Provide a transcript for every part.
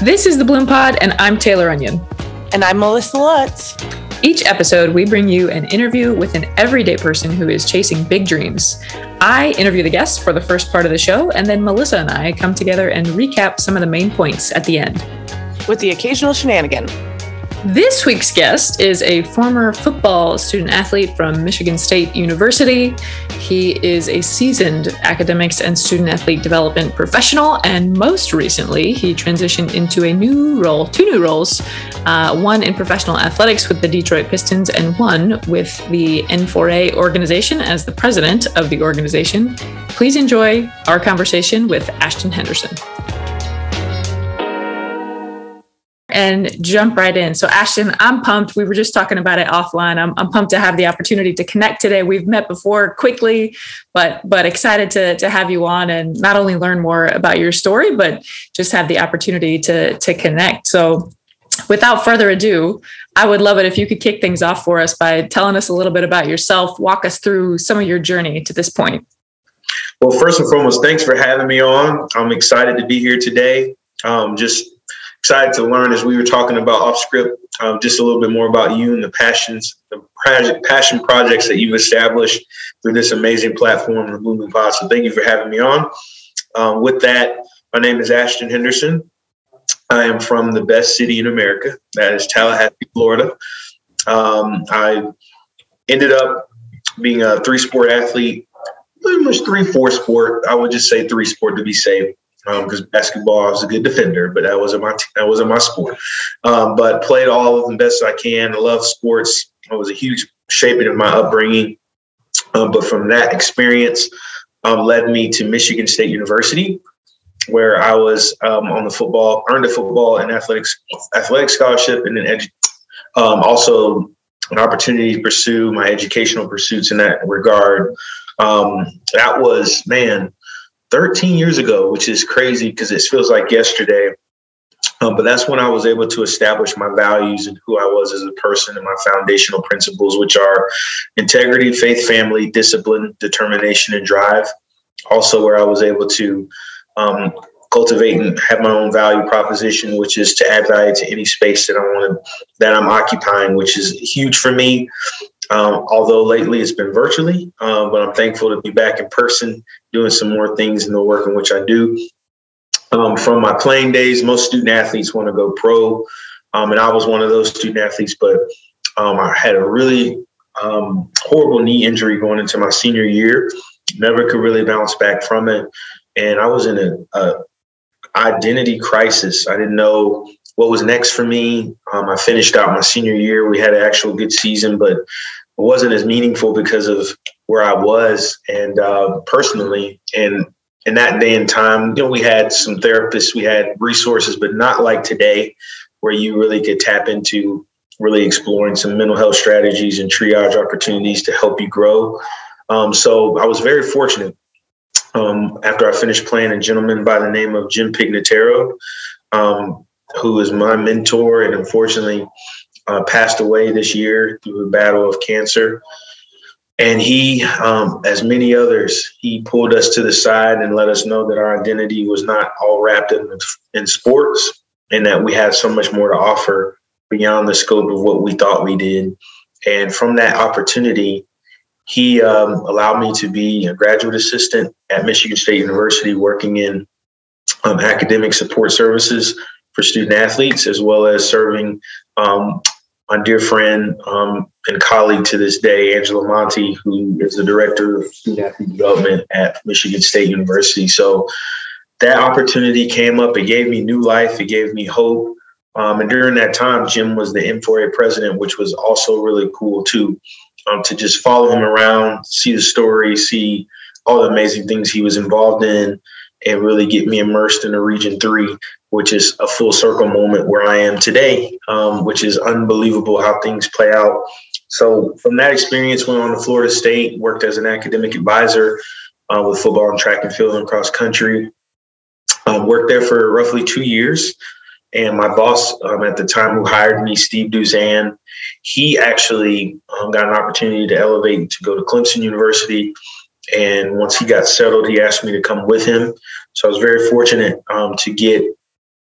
This is the Bloom Pod, and I'm Taylor Onion. And I'm Melissa Lutz. Each episode, we bring you an interview with an everyday person who is chasing big dreams. I interview the guests for the first part of the show, and then Melissa and I come together and recap some of the main points at the end, with the occasional shenanigan. This week's guest is a former football student athlete from Michigan State University. He is a seasoned academics and student athlete development professional, and most recently, he transitioned into two new roles, one in professional athletics with the Detroit Pistons and one with the N4A organization as the president of the organization. Please enjoy our conversation with Ashton Henderson. And jump right in. So Ashton, I'm pumped. We were just talking about it offline. I'm pumped to have the opportunity to connect today. We've met before quickly, but excited to have you on and not only learn more about your story, but just have the opportunity to connect. So without further ado, I would love it if you could kick things off for us by telling us a little bit about yourself, walk us through some of your journey to this point. Well, first and foremost, thanks for having me on. I'm excited to be here today. Just excited to learn, as we were talking about off script, just a little bit more about you and the passion projects that you've established through this amazing platform, the Bloom Pod. So thank you for having me on. With that, my name is Ashton Henderson. I am from the best city in America, that is Tallahassee, Florida. I ended up being a three-sport athlete, pretty much 3-4 sport. I would just say 3 sport to be safe. Because basketball, I was a good defender, but that wasn't my sport. But played all of them best I can. I love sports. It was a huge shaping of my upbringing. But from that experience, led me to Michigan State University, where I was earned a football and athletic scholarship, and then also an opportunity to pursue my educational pursuits in that regard. That was, 13 years ago, which is crazy because it feels like yesterday. But that's when I was able to establish my values and who I was as a person and my foundational principles, which are integrity, faith, family, discipline, determination, and drive. Also, where I was able to cultivate and have my own value proposition, which is to add value to any space that I'm occupying, which is huge for me. Although lately it's been virtually, but I'm thankful to be back in person, doing some more things in the work in which I do. From my playing days, most student athletes want to go pro, and I was one of those student athletes, but I had a really horrible knee injury going into my senior year. Never could really bounce back from it, and I was in a identity crisis. I didn't know what was next for me. I finished out my senior year. We had an actual good season, but it wasn't as meaningful because of where I was and personally. And in that day and time, we had some therapists, we had resources, but not like today, where you really could tap into really exploring some mental health strategies and triage opportunities to help you grow. So I was very fortunate. After I finished playing, a gentleman by the name of Jim Pignataro, who is my mentor and unfortunately passed away this year through a battle of cancer. And he, as many others, he pulled us to the side and let us know that our identity was not all wrapped in sports, and that we had so much more to offer beyond the scope of what we thought we did. And from that opportunity, he allowed me to be a graduate assistant at Michigan State University, working in academic support services for student athletes, as well as serving my dear friend and colleague to this day, Angela Monty, who is the director of student athlete development at Michigan State University. So that opportunity came up. It gave me new life. It gave me hope. And during that time, Jim was the N4A president, which was also really cool too, to just follow him around, see the story, see all the amazing things he was involved in, and really get me immersed in the Region 3, which is a full circle moment where I am today, which is unbelievable how things play out. So from that experience, went on to Florida State, worked as an academic advisor with football and track and field and cross country. Worked there for roughly 2 years. And my boss at the time who hired me, Steve Duzan, he actually got an opportunity to elevate to go to Clemson University. And once he got settled, he asked me to come with him. So I was very fortunate to get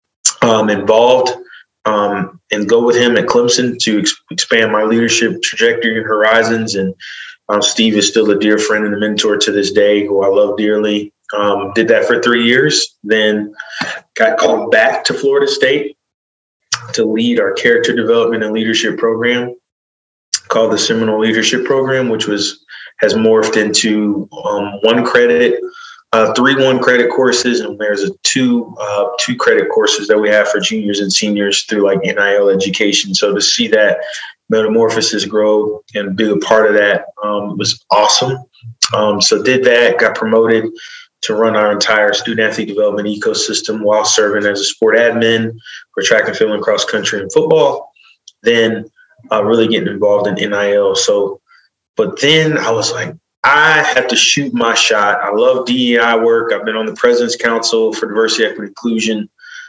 involved, and go with him at Clemson to expand my leadership trajectory and horizons. And Steve is still a dear friend and a mentor to this day, who I love dearly. Did that for 3 years, then got called back to Florida State to lead our character development and leadership program called the Seminole Leadership Program, which has morphed into 1 credit, 3 1-credit courses, and there's 2 credit courses that we have for juniors and seniors through like NIL education. So to see that metamorphosis grow and be a part of that was awesome. So did that, got promoted to run our entire student athlete development ecosystem while serving as a sport admin for track and field and cross country and football. Then really getting involved in NIL. But then I was like, I have to shoot my shot. I love DEI work. I've been on the President's Council for Diversity, Equity, Inclusion.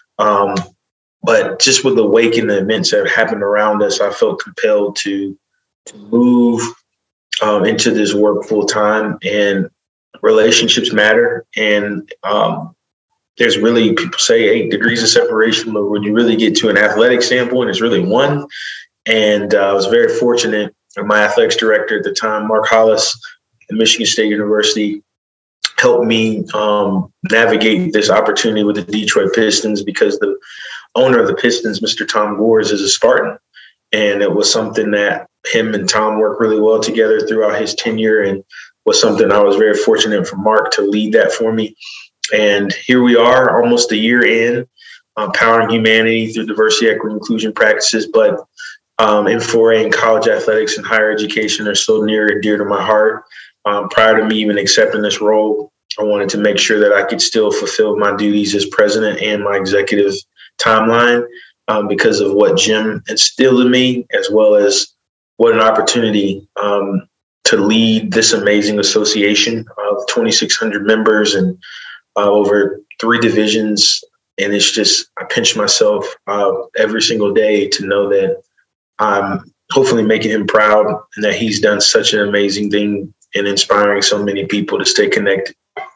But just with the wake and the events that happened around us, I felt compelled to move into this work full time. And relationships matter. And there's really, people say 8 degrees of separation, but when you really get to an athletic standpoint, it's really 1. And I was very fortunate. My athletics director at the time, Mark Hollis, at Michigan State University, helped me navigate this opportunity with the Detroit Pistons, because the owner of the Pistons, Mr. Tom Gores, is a Spartan. And it was something that him and Tom worked really well together throughout his tenure, and was something I was very fortunate for Mark to lead that for me. And here we are, almost a year in, powering humanity through diversity, equity, inclusion practices. But N4A and college athletics and higher education are so near and dear to my heart. Prior to me even accepting this role, I wanted to make sure that I could still fulfill my duties as president and my executive timeline because of what Jim instilled in me, as well as what an opportunity to lead this amazing association of 2,600 members and over 3 divisions. And it's just, I pinch myself every single day to know that I'm hopefully making him proud and that he's done such an amazing thing in inspiring so many people to stay connected.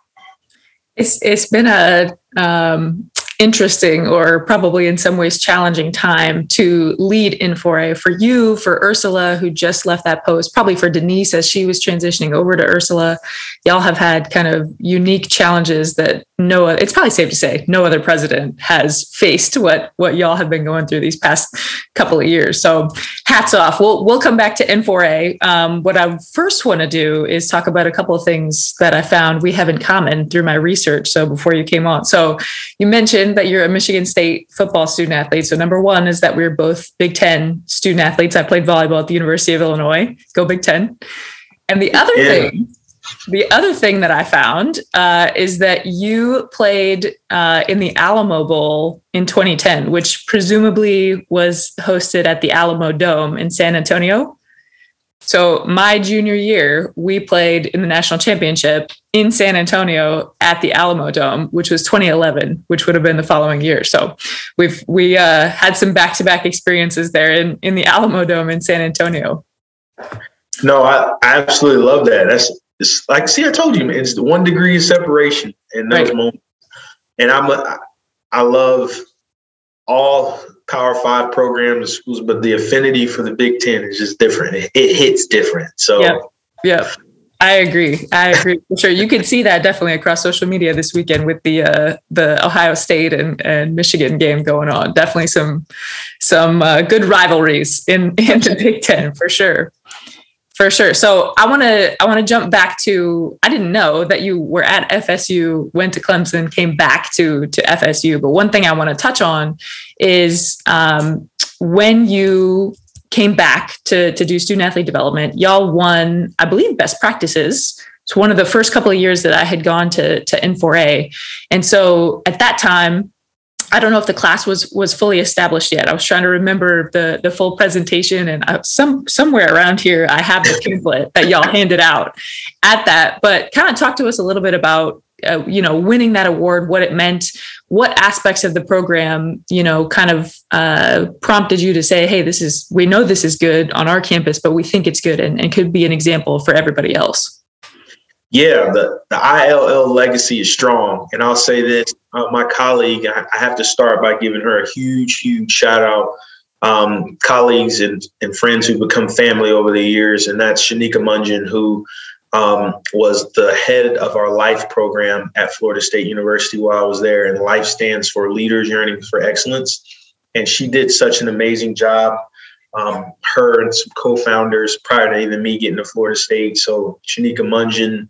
It's been a interesting, or probably in some ways challenging, time to lead N4A for you, for Ursula, who just left that post, probably for Denise as she was transitioning over to Ursula. Y'all have had kind of unique challenges that it's probably safe to say no other president has faced what y'all have been going through these past couple of years. So hats off. We'll come back to N4A. What I first want to do is talk about a couple of things that I found we have in common through my research. So before you came on, so you mentioned that you're a Michigan State football student athlete. So number one is that we're both Big Ten student athletes. I played volleyball at the University of Illinois. Go Big Ten. And the other thing that I found is that you played in the Alamo Bowl in 2010, which presumably was hosted at the Alamo Dome in San Antonio. So my junior year, we played in the national championship in San Antonio at the Alamo Dome, which was 2011, which would have been the following year. So we had some back-to-back experiences there in the Alamo Dome in San Antonio. No, I absolutely love that. It's like, see, I told you, man, it's the 1 degree of separation in those moments. And I love all Power 5 programs, schools, but the affinity for the Big Ten is just different. It hits different. So yeah, I agree for sure. You can see that definitely across social media this weekend with the Ohio State and Michigan game going on. Definitely some good rivalries in the Big Ten for sure. For sure. So I want to jump back to, I didn't know that you were at FSU, went to Clemson, came back to FSU. But one thing I want to touch on is when you came back to do student athlete development, y'all won, I believe, best practices. It's one of the first couple of years that I had gone to N4A. And so at that time, I don't know if the class was fully established yet. I was trying to remember the full presentation, and somewhere around here, I have the pamphlet that y'all handed out at that. But kind of talk to us a little bit about, winning that award, what it meant, what aspects of the program, kind of prompted you to say, hey, we know this is good on our campus, but we think it's good and could be an example for everybody else. Yeah, the ILL legacy is strong. And I'll say this, my colleague, I have to start by giving her a huge, huge shout out. Colleagues and friends who become family over the years. And that's Shanika Mungeon, who was the head of our LIFE program at Florida State University while I was there. And LIFE stands for Leaders Yearning for Excellence. And she did such an amazing job. Her and some co-founders prior to even me getting to Florida State. So Shanika Mungeon,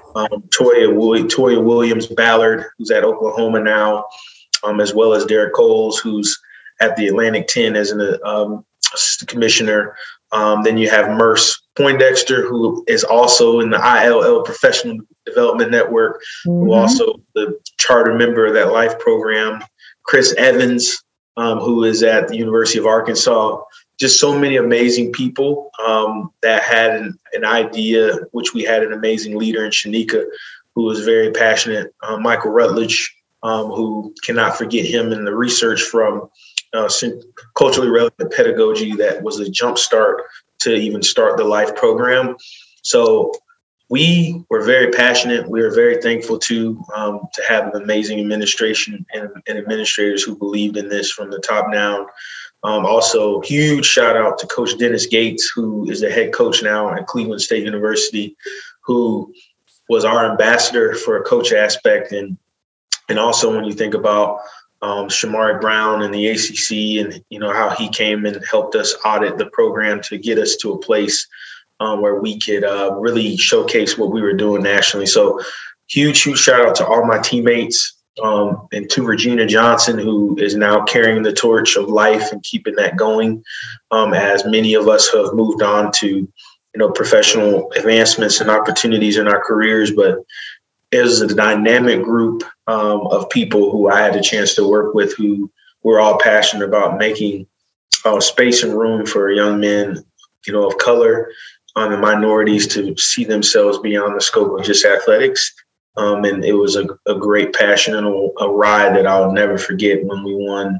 Toya Williams Ballard, who's at Oklahoma now, as well as Derek Coles, who's at the Atlantic 10 as an commissioner. Then you have Merce Poindexter, who is also in the ILL Professional Development Network, who also the charter member of that LIFE program. Chris Evans, who is at the University of Arkansas. Just so many amazing people that had an idea, which we had an amazing leader in Shanika, who was very passionate. Michael Rutledge, who cannot forget him in the research from culturally relevant pedagogy that was a jump start to even start the LIFE program. So we were very passionate. We were very thankful to have an amazing administration and administrators who believed in this from the top down. Also, huge shout out to Coach Dennis Gates, who is the head coach now at Cleveland State University, who was our ambassador for a coach aspect. And also when you think about Shamari Brown and the ACC and, how he came and helped us audit the program to get us to a place where we could really showcase what we were doing nationally. So huge shout out to all my teammates. And to Regina Johnson, who is now carrying the torch of LIFE and keeping that going, as many of us have moved on to, professional advancements and opportunities in our careers. But it was a dynamic group of people who I had a chance to work with, who were all passionate about making space and room for young men, of color and minorities to see themselves beyond the scope of just athletics. And it was a great passion and a ride that I'll never forget when we won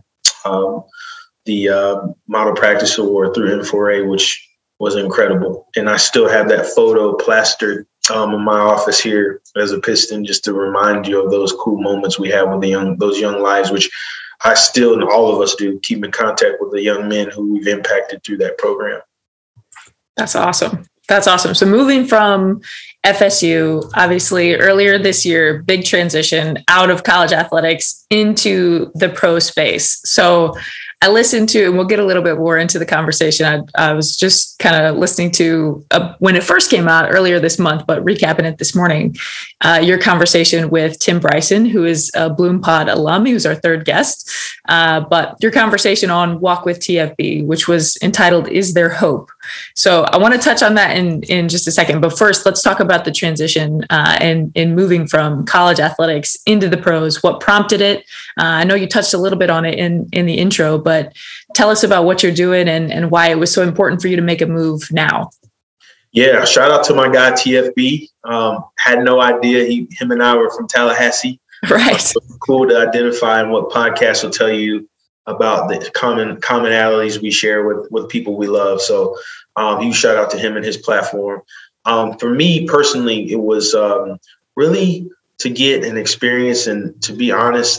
the Model Practice Award through M4A, which was incredible. And I still have that photo plastered in my office here as a Piston, just to remind you of those cool moments we had with those young lives, which I still, and all of us do, keep in contact with the young men who we've impacted through that program. That's awesome. That's awesome. So moving from FSU, obviously earlier this year, big transition out of college athletics into the pro space. So I listened to, and we'll get a little bit more into the conversation. I was just kind of listening to when it first came out earlier this month, but recapping it this morning, your conversation with Tim Bryson, who is a Bloom Pod alum, who's our third guest, but your conversation on Walk with TFB, which was entitled, Is There Hope? So I want to touch on that in just a second. But first, let's talk about the transition and moving from college athletics into the pros. What prompted it? I know you touched a little bit on it in the intro, but tell us about what you're doing and why it was so important for you to make a move now. Yeah, shout out to my guy, TFB. Had no idea him and I were from Tallahassee. Right. So cool to identify, and what podcasts will tell you about the commonalities we share with people we love. So huge shout out to him and his platform. For me personally, it was really to get an experience, and to be honest,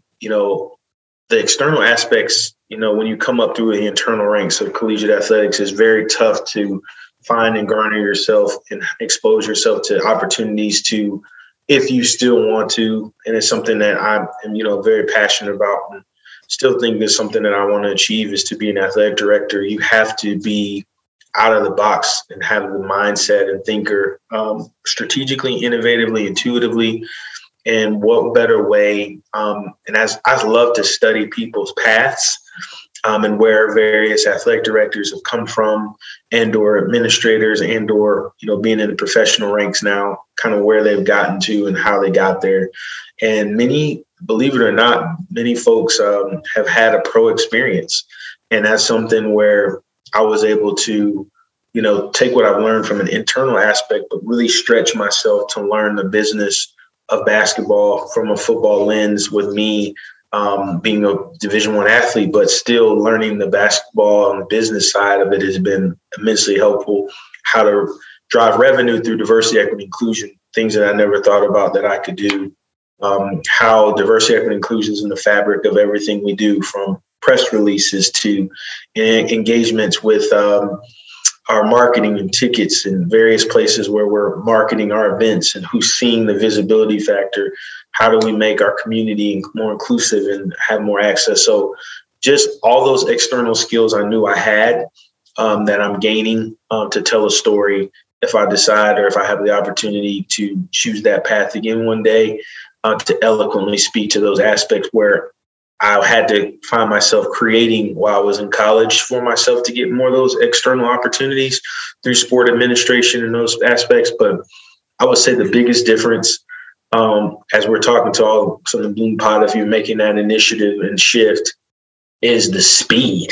the external aspects, when you come up through the internal ranks of collegiate athletics, is very tough to find and garner yourself and expose yourself to opportunities to, if you still want to. And it's something that I'm, very passionate about, and still think is something that I want to achieve, is to be an athletic director. You have to be out of the box and have the mindset and thinker, strategically, innovatively, intuitively. And what better way? And as I love to study people's paths and where various athletic directors have come from, and/or administrators, and/or being in the professional ranks now, kind of where they've gotten to and how they got there. And many, believe it or not, many folks have had a pro experience, and that's something where I was able to, take what I've learned from an internal aspect, but really stretch myself to learn the business of basketball from a football lens, with me being a Division I athlete, but still learning the basketball and the business side of it has been immensely helpful. How to drive revenue through diversity, equity, inclusion, things that I never thought about that I could do. How diversity, equity, and inclusion is in the fabric of everything we do, from press releases to engagements with our marketing and tickets and various places where we're marketing our events, and who's seeing the visibility factor. How do we make our community more inclusive and have more access? So just all those external skills I knew I had that I'm gaining to tell a story if I decide, or if I have the opportunity to choose that path again one day, to eloquently speak to those aspects where I had to find myself creating while I was in college for myself to get more of those external opportunities through sport administration and those aspects. But I would say the biggest difference, as we're talking to all some of the Bloom Pod, if you're making that initiative and shift, is the speed.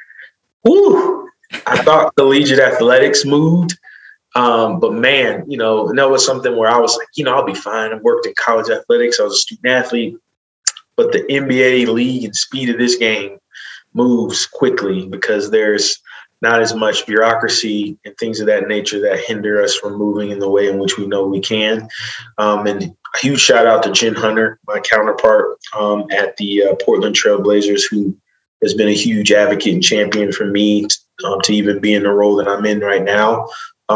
Woo! I thought collegiate athletics moved. But man, and that was something where I was like, I'll be fine. I worked in college athletics. I was a student athlete. But the NBA league and speed of this game moves quickly because there's not as much bureaucracy and things of that nature that hinder us from moving in the way in which we know we can. And a huge shout out to Jen Hunter, my counterpart at the Portland Trail Blazers, who has been a huge advocate and champion for me to even be in the role that I'm in right now.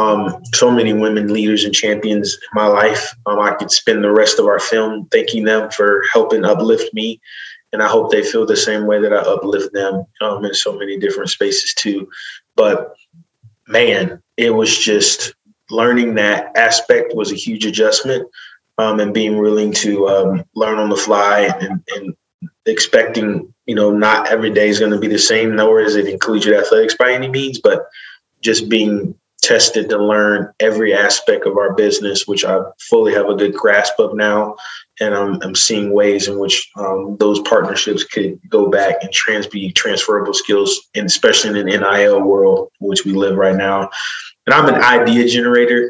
So many women leaders and champions in my life. I could spend the rest of our film thanking them for helping uplift me. And I hope they feel the same way that I uplift them in so many different spaces too. But man, it was just learning that aspect was a huge adjustment, and being willing to learn on the fly and expecting, not every day is going to be the same, nor is it in collegiate athletics by any means, but just being tested to learn every aspect of our business, which I fully have a good grasp of now. And I'm seeing ways in which those partnerships could go back and be transferable skills, and especially in an NIL world, which we live right now. And I'm an idea generator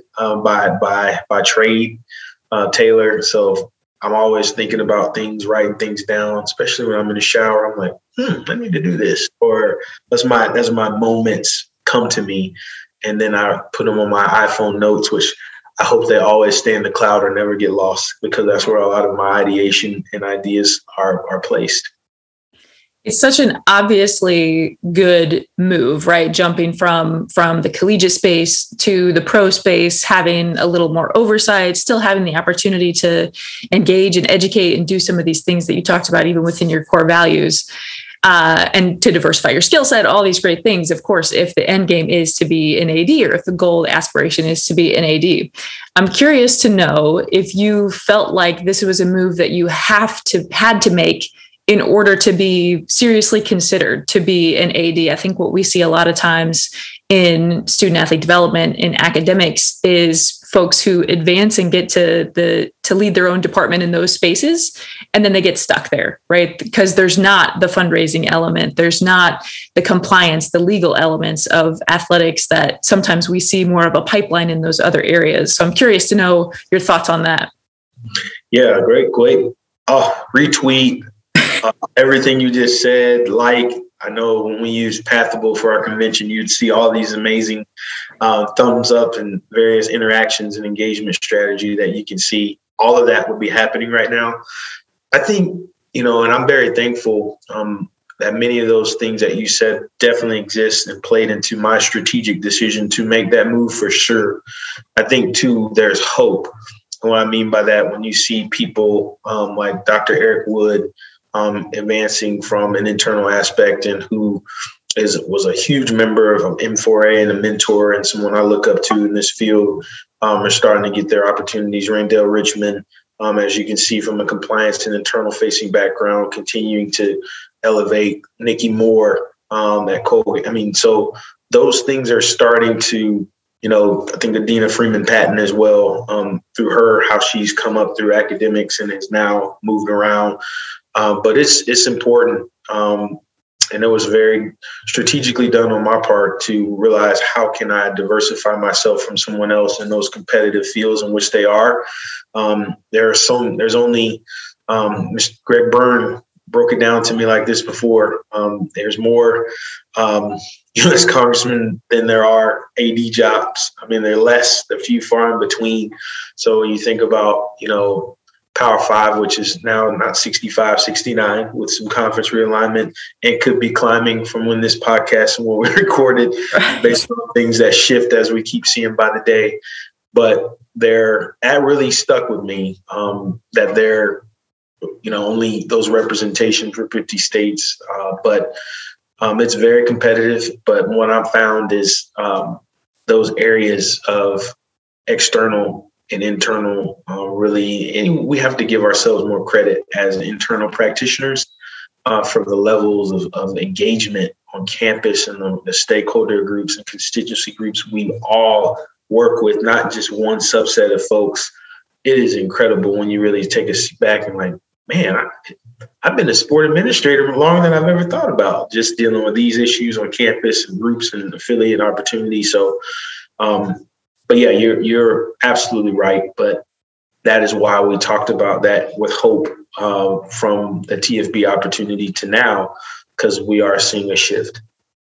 by trade, Taylor. So I'm always thinking about things, writing things down, especially when I'm in the shower. I'm like, I need to do this, or as my moments come to me. And then I put them on my iPhone notes, which I hope they always stay in the cloud or never get lost, because that's where a lot of my ideation and ideas are placed. It's such an obviously good move, right? Jumping from the collegiate space to the pro space, having a little more oversight, still having the opportunity to engage and educate and do some of these things that you talked about, even within your core values. And to diversify your skill set, all these great things. Of course, if the end game is to be an AD, or if the goal, the aspiration is to be an AD, I'm curious to know if you felt like this was a move that you had to make in order to be seriously considered to be an AD. I think what we see a lot of times in student athlete development in academics is folks who advance and get to lead their own department in those spaces, and then they get stuck there, right? Because there's not the fundraising element, there's not the compliance, the legal elements of athletics that sometimes we see more of a pipeline in those other areas. So I'm curious to know your thoughts on that. Yeah, great. Retweet everything you just said. I know when we use Pathable for our convention, you'd see all these amazing thumbs up and various interactions and engagement strategy that you can see. All of that would be happening right now. I think, and I'm very thankful that many of those things that you said definitely exist and played into my strategic decision to make that move for sure. I think, too, there's hope. And what I mean by that, when you see people like Dr. Eric Wood, advancing from an internal aspect, and who was a huge member of M4A and a mentor and someone I look up to in this field, are starting to get their opportunities. Randall Richmond, as you can see from a compliance and internal facing background, continuing to elevate. Nikki Moore at Colgate. So those things are starting to, I think Adina Freeman Patton as well, through her, how she's come up through academics and is now moved around. But it's important. And it was very strategically done on my part to realize, how can I diversify myself from someone else in those competitive fields in which they are. There's only Mr. Greg Byrne broke it down to me like this before. There's more U.S. congressmen than there are AD jobs. I mean, they're less, they're few far in between. So when you think about, Power 5, which is now not 65, 69 with some conference realignment, and could be climbing from when this podcast and when we recorded based on things that shift as we keep seeing by the day. But that really stuck with me, that they're, only those representation for 50 states. But it's very competitive. But what I've found is those areas of external and internal and we have to give ourselves more credit as internal practitioners for the levels of engagement on campus and the stakeholder groups and constituency groups we all work with, not just one subset of folks. It is incredible when you really take a step back and like, man, I've been a sport administrator longer than I've ever thought about, just dealing with these issues on campus and groups and affiliate opportunities. So, but yeah, you're absolutely right. But that is why we talked about that with hope from the TFB opportunity to now, because we are seeing a shift.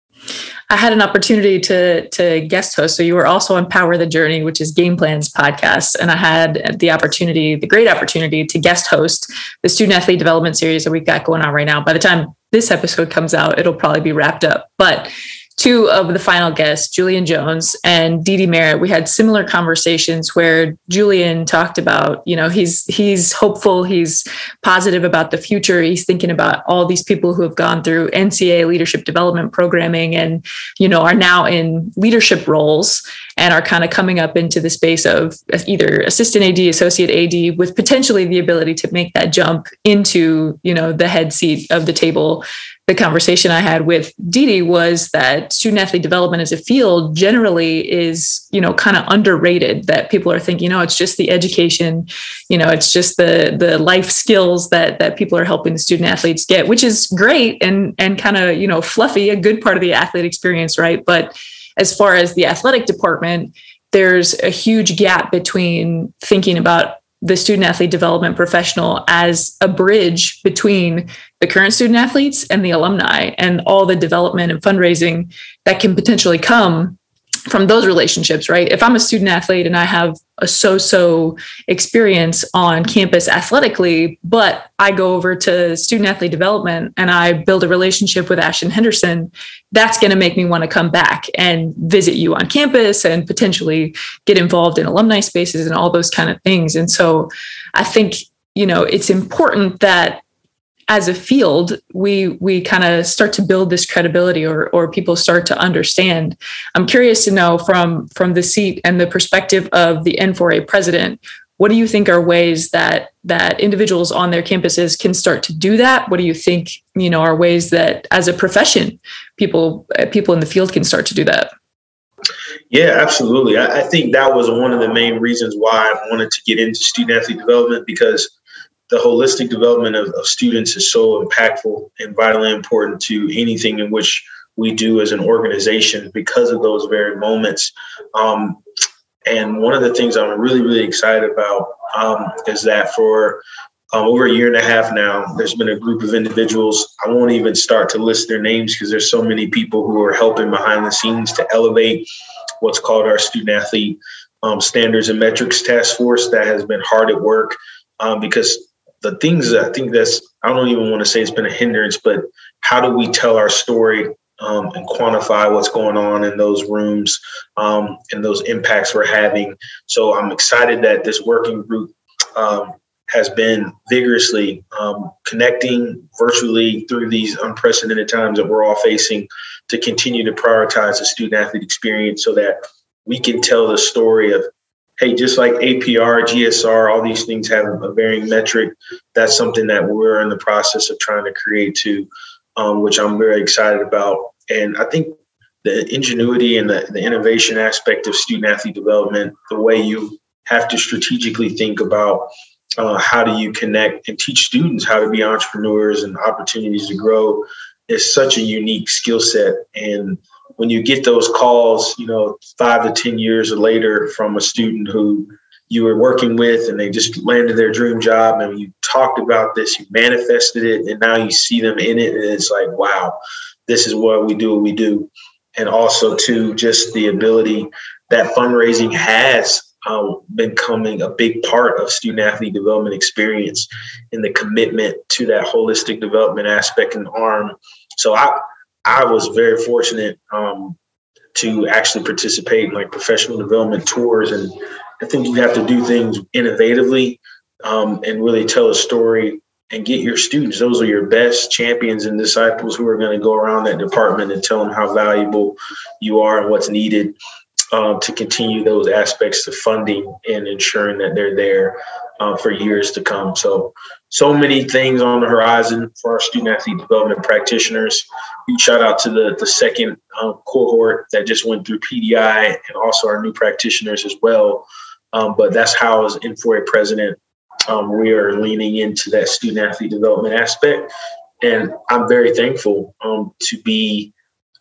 I had an opportunity to guest host. So you were also on Power the Journey, which is Game Plan's podcast. And I had the great opportunity to guest host the student athlete development series that we've got going on right now. By the time this episode comes out, it'll probably be wrapped up. But two of the final guests, Julian Jones and Dee Dee Merritt, we had similar conversations where Julian talked about, he's hopeful, he's positive about the future. He's thinking about all these people who have gone through NCAA leadership development programming and, are now in leadership roles and are kind of coming up into the space of either assistant AD, associate AD, with potentially the ability to make that jump into, the head seat of the table. The conversation I had with Dee Dee was that student athlete development as a field generally is, kind of underrated, that people are thinking, it's just the education, it's just the life skills that people are helping the student athletes get, which is great and kind of, fluffy, a good part of the athlete experience, right? But as far as the athletic department, there's a huge gap between thinking about the student athlete development professional as a bridge between the current student athletes and the alumni and all the development and fundraising that can potentially come from those relationships, right? If I'm a student athlete and I have a so-so experience on campus athletically, but I go over to student athlete development and I build a relationship with Ashton Henderson, that's going to make me want to come back and visit you on campus and potentially get involved in alumni spaces and all those kind of things. And so I think, it's important that as a field, we kind of start to build this credibility or people start to understand. I'm curious to know from the seat and the perspective of the N4A president, what do you think are ways that individuals on their campuses can start to do that? What do you think, are ways that as a profession, people in the field can start to do that? Yeah, absolutely. I think that was one of the main reasons why I wanted to get into student athlete development, because the holistic development of students is so impactful and vitally important to anything in which we do as an organization because of those very moments. And one of the things I'm really, really excited about is that for over a year and a half now, there's been a group of individuals. I won't even start to list their names because there's so many people who are helping behind the scenes to elevate what's called our student athlete standards and metrics task force that has been hard at work because the things that I don't even want to say it's been a hindrance, but how do we tell our story and quantify what's going on in those rooms and those impacts we're having? So I'm excited that this working group has been vigorously connecting virtually through these unprecedented times that we're all facing to continue to prioritize the student athlete experience so that we can tell the story of, hey, just like APR, GSR, all these things have a varying metric. That's something that we're in the process of trying to create too, which I'm very excited about. And I think the ingenuity and the innovation aspect of student athlete development, the way you have to strategically think about how do you connect and teach students how to be entrepreneurs and opportunities to grow is such a unique skill set. And when you get those calls, 5 to 10 years later from a student who you were working with and they just landed their dream job, and you talked about this, you manifested it, and now you see them in it, and it's like, wow, this is what we do. And also too, just the ability that fundraising has becoming a big part of student athlete development experience, and the commitment to that holistic development aspect and arm. So I was very fortunate to actually participate in like professional development tours. And I think you have to do things innovatively and really tell a story and get your students. Those are your best champions and disciples who are going to go around that department and tell them how valuable you are and what's needed to continue those aspects of funding and ensuring that they're there for years to come. So many things on the horizon for our student athlete development practitioners. Huge shout out to the second cohort that just went through PDI, and also our new practitioners as well. But that's how, as N4A president, we are leaning into that student athlete development aspect. And I'm very thankful to be,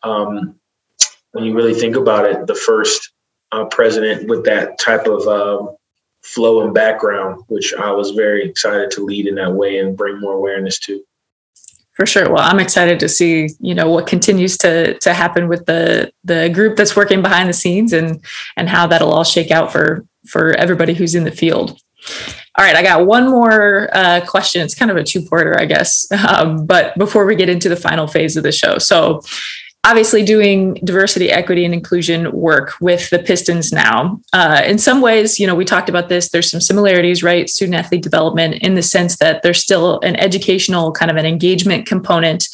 when you really think about it, the first president with that type of flow and background, which I was very excited to lead in that way and bring more awareness to. For sure. Well, I'm excited to see, what continues to happen with the group that's working behind the scenes and how that'll all shake out for everybody who's in the field. All right, I got one more question. It's kind of a two-parter, I guess. But before we get into the final phase of the show. So obviously doing diversity, equity, and inclusion work with the Pistons now. In some ways, we talked about this, there's some similarities, right? Student athlete development, in the sense that there's still an educational kind of an engagement component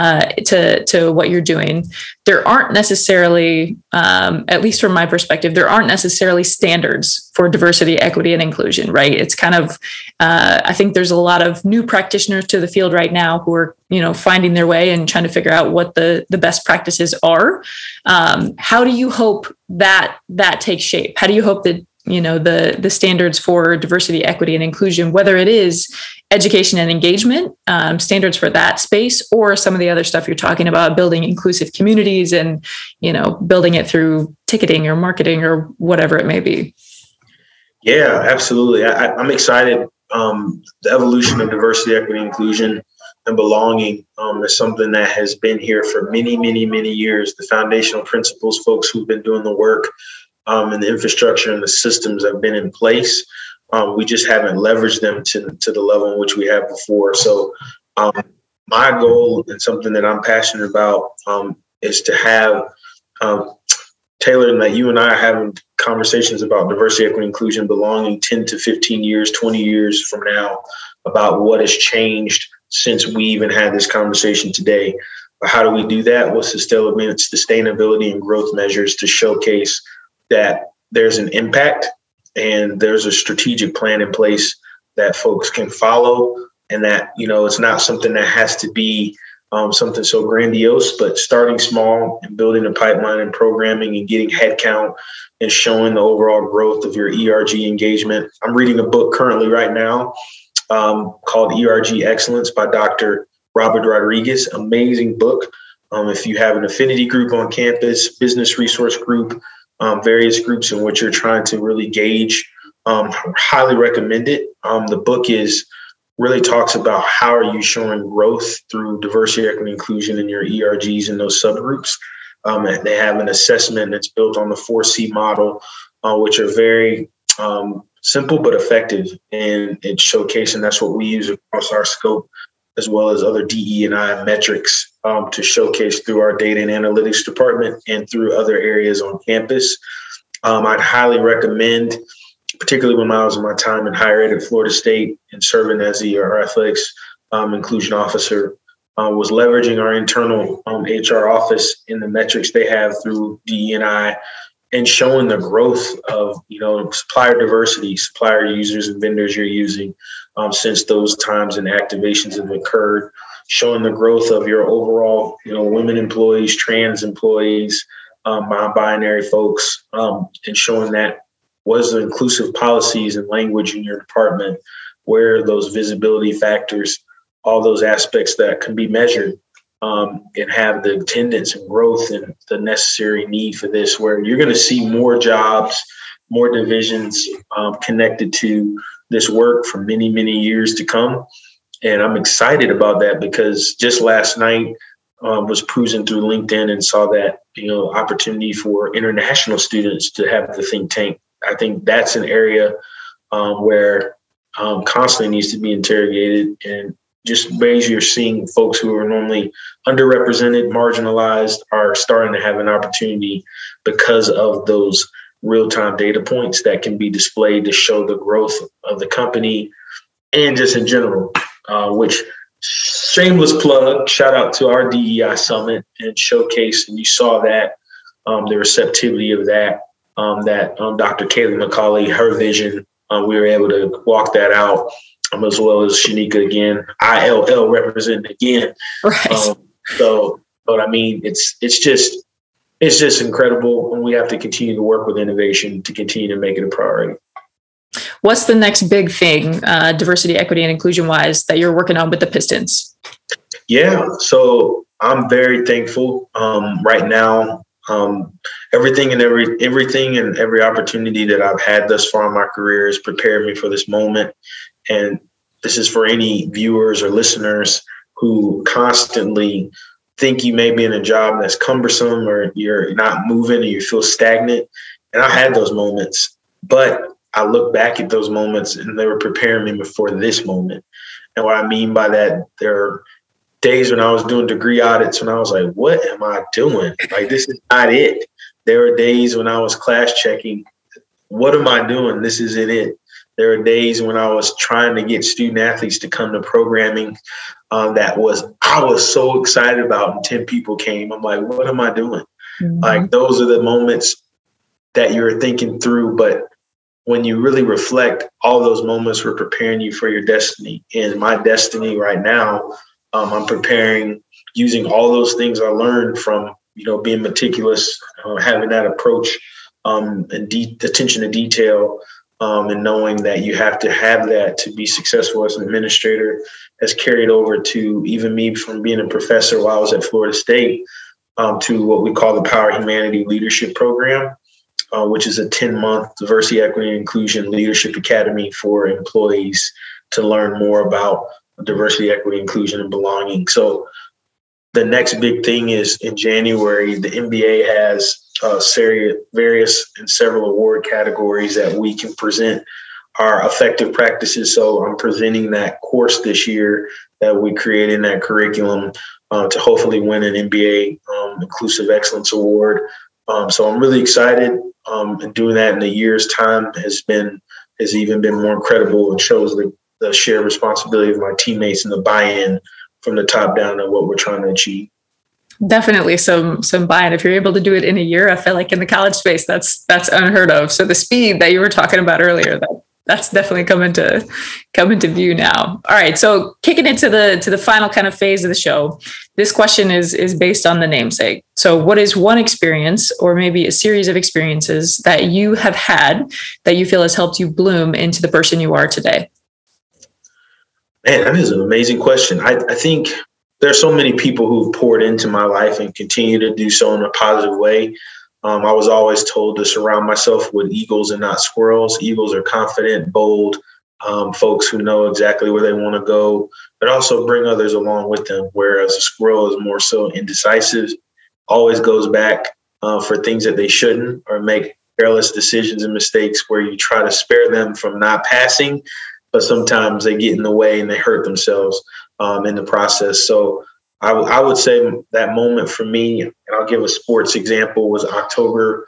to what you're doing. There aren't necessarily, at least from my perspective, there aren't necessarily standards for diversity, equity, and inclusion, right? It's kind of, I think there's a lot of new practitioners to the field right now who are, finding their way and trying to figure out what the best practices are. How do you hope that takes shape? How do you hope that, the standards for diversity, equity, and inclusion, whether it is education and engagement, standards for that space, or some of the other stuff you're talking about, building inclusive communities and, building it through ticketing or marketing or whatever it may be? Yeah, absolutely. I'm excited. The evolution of diversity, equity, inclusion, and belonging is something that has been here for many, many, many years. The foundational principles, folks who've been doing the work and the infrastructure and the systems have been in place. We just haven't leveraged them to the level in which we have before. So my goal, and something that I'm passionate about, is to have Taylor, and that you and I are having conversations about diversity, equity, inclusion, belonging 10 to 15 years, 20 years from now, about what has changed since we even had this conversation today. But how do we do that? What's the sustainability and growth measures to showcase that there's an impact and there's a strategic plan in place that folks can follow, and that, it's not something that has to be something so grandiose, but starting small and building a pipeline and programming and getting headcount and showing the overall growth of your ERG engagement. I'm reading a book currently right now called ERG Excellence by Dr. Robert Rodriguez. Amazing book. If you have an affinity group on campus, business resource group, various groups in which you're trying to really gauge, highly recommend it. The book really talks about how are you showing growth through diversity, equity, inclusion in your ERGs and those subgroups. They have an assessment that's built on the 4C model, which are very simple but effective, and it's showcasing. That's what we use across our scope, as well as other DE&I metrics to showcase through our data and analytics department and through other areas on campus. I'd highly recommend, particularly when I was in my time in higher ed at Florida State and serving as our athletics inclusion officer, was leveraging our internal HR office in the metrics they have through DE&I and showing the growth of, supplier diversity, supplier users and vendors you're using since those times and activations have occurred, showing the growth of your overall, women employees, trans employees, non-binary folks, and showing that what is the inclusive policies and language in your department, where are those visibility factors, all those aspects that can be measured and have the attendance and growth and the necessary need for this, where you're going to see more jobs more divisions connected to this work for many, many years to come. And I'm excited about that because just last night was cruising through LinkedIn and saw that, opportunity for international students to have the think tank. I think that's an area where constantly needs to be interrogated, and just ways you're seeing folks who are normally underrepresented, marginalized, are starting to have an opportunity because of those real-time data points that can be displayed to show the growth of the company and just in general, which shameless plug, shout out to our DEI Summit and Showcase. And you saw that, the receptivity of that, Dr. Kaylee McCauley, her vision, we were able to walk that out, as well as Shanika again, ILL representing again. Right. But I mean, it's just incredible. And we have to continue to work with innovation to continue to make it a priority. What's the next big thing, diversity, equity, and inclusion wise, that you're working on with the Pistons? Yeah, so I'm very thankful right now. Everything and every opportunity that I've had thus far in my career has prepared me for this moment. And this is for any viewers or listeners who constantly think you may be in a job that's cumbersome or you're not moving or you feel stagnant. And I had those moments, but I look back at those moments and they were preparing me for this moment. And what I mean by that, there are days when I was doing degree audits when I was like, what am I doing? Like, this is not it. There were days when I was class checking. What am I doing? This isn't it. There are days when I was trying to get student athletes to come to programming I was so excited about, and 10 people came. I'm like, what am I doing? Mm-hmm. Like, those are the moments that you're thinking through. But when you really reflect, all those moments were preparing you for your destiny. And my destiny right now, I'm preparing using all those things I learned from, being meticulous, having that approach and attention to detail, and knowing that you have to have that to be successful as an administrator, has carried over to even me from being a professor while I was at Florida State to what we call the Power Humanity Leadership Program, which is a 10-month diversity, equity, and inclusion leadership academy for employees to learn more about diversity, equity, inclusion, and belonging. So the next big thing is in January, the NBA has various and several award categories that we can present our effective practices. So I'm presenting that course this year that we created in that curriculum to hopefully win an NBA Inclusive Excellence Award. So I'm really excited. And doing that in a year's time has even been more incredible, and shows the shared responsibility of my teammates and the buy-in from the top down of what we're trying to achieve. Definitely some buy-in. If you're able to do it in a year, I feel like in the college space, that's unheard of. So the speed that you were talking about earlier, that's definitely coming to view now. All right. So kicking into the final kind of phase of the show, this question is based on the namesake. So what is one experience, or maybe a series of experiences, that you have had that you feel has helped you bloom into the person you are today? Man, that is an amazing question. I think there's so many people who've poured into my life and continue to do so in a positive way. I was always told to surround myself with eagles and not squirrels. Eagles are confident, bold, folks who know exactly where they want to go, but also bring others along with them, whereas a squirrel is more so indecisive, always goes back for things that they shouldn't, or make careless decisions and mistakes where you try to spare them from not passing, but sometimes they get in the way and they hurt themselves in the process. So I would say that moment for me, and I'll give a sports example, was October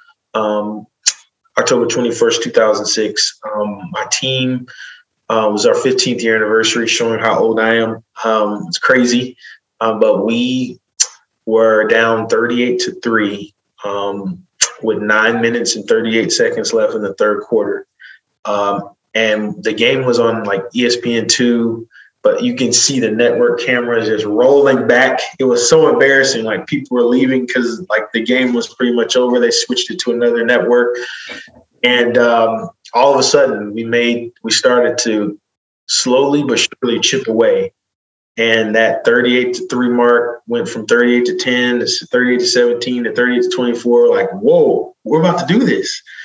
21st, 2006. My team was our 15th year anniversary, showing how old I am. It's crazy, but we were down 38-3 with 9 minutes and 38 seconds left in the third quarter. And the game was on like ESPN2, but you can see the network cameras just rolling back. It was so embarrassing. Like, people were leaving because like the game was pretty much over. They switched it to another network. And all of a sudden we started to slowly but surely chip away. And that 38-3 mark went from 38-10 to 38-17 to 38-24. Like, whoa, we're about to do this.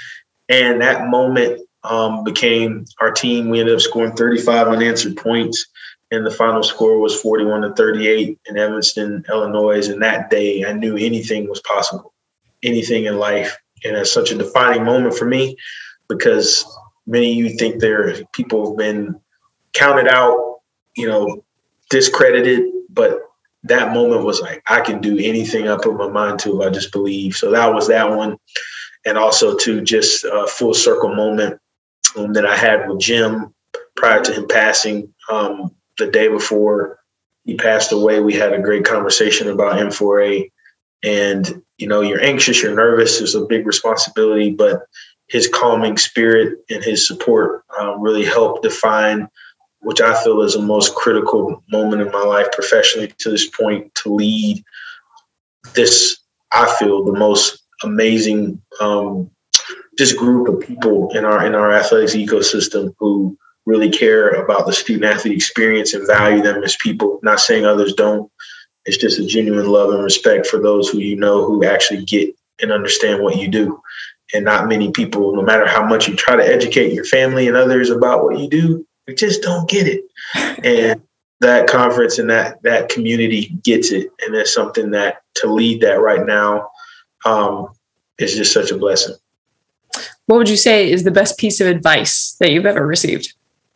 And that moment became our team. We ended up scoring 35 unanswered points, and the final score was 41-38 in Evanston, Illinois. And that day, I knew anything was possible, anything in life. And it's such a defining moment for me because many of you think people have been counted out, discredited, but that moment was like, I can do anything I put my mind to if I just believe. So that was that one. And also to just a full circle moment that I had with Jim prior to him passing. The day before he passed away, we had a great conversation about M4A. And, you're anxious, you're nervous. It's a big responsibility, but his calming spirit and his support really helped define, which I feel is the most critical moment in my life professionally to this point, to lead this, I feel, the most amazing just group of people in our athletics ecosystem who really care about the student athlete experience and value them as people. Not saying others don't. It's just a genuine love and respect for those who who actually get and understand what you do. And not many people, no matter how much you try to educate your family and others about what you do, they just don't get it. And that conference and that community gets it. And that's something that to lead that right now is just such a blessing. What would you say is the best piece of advice that you've ever received?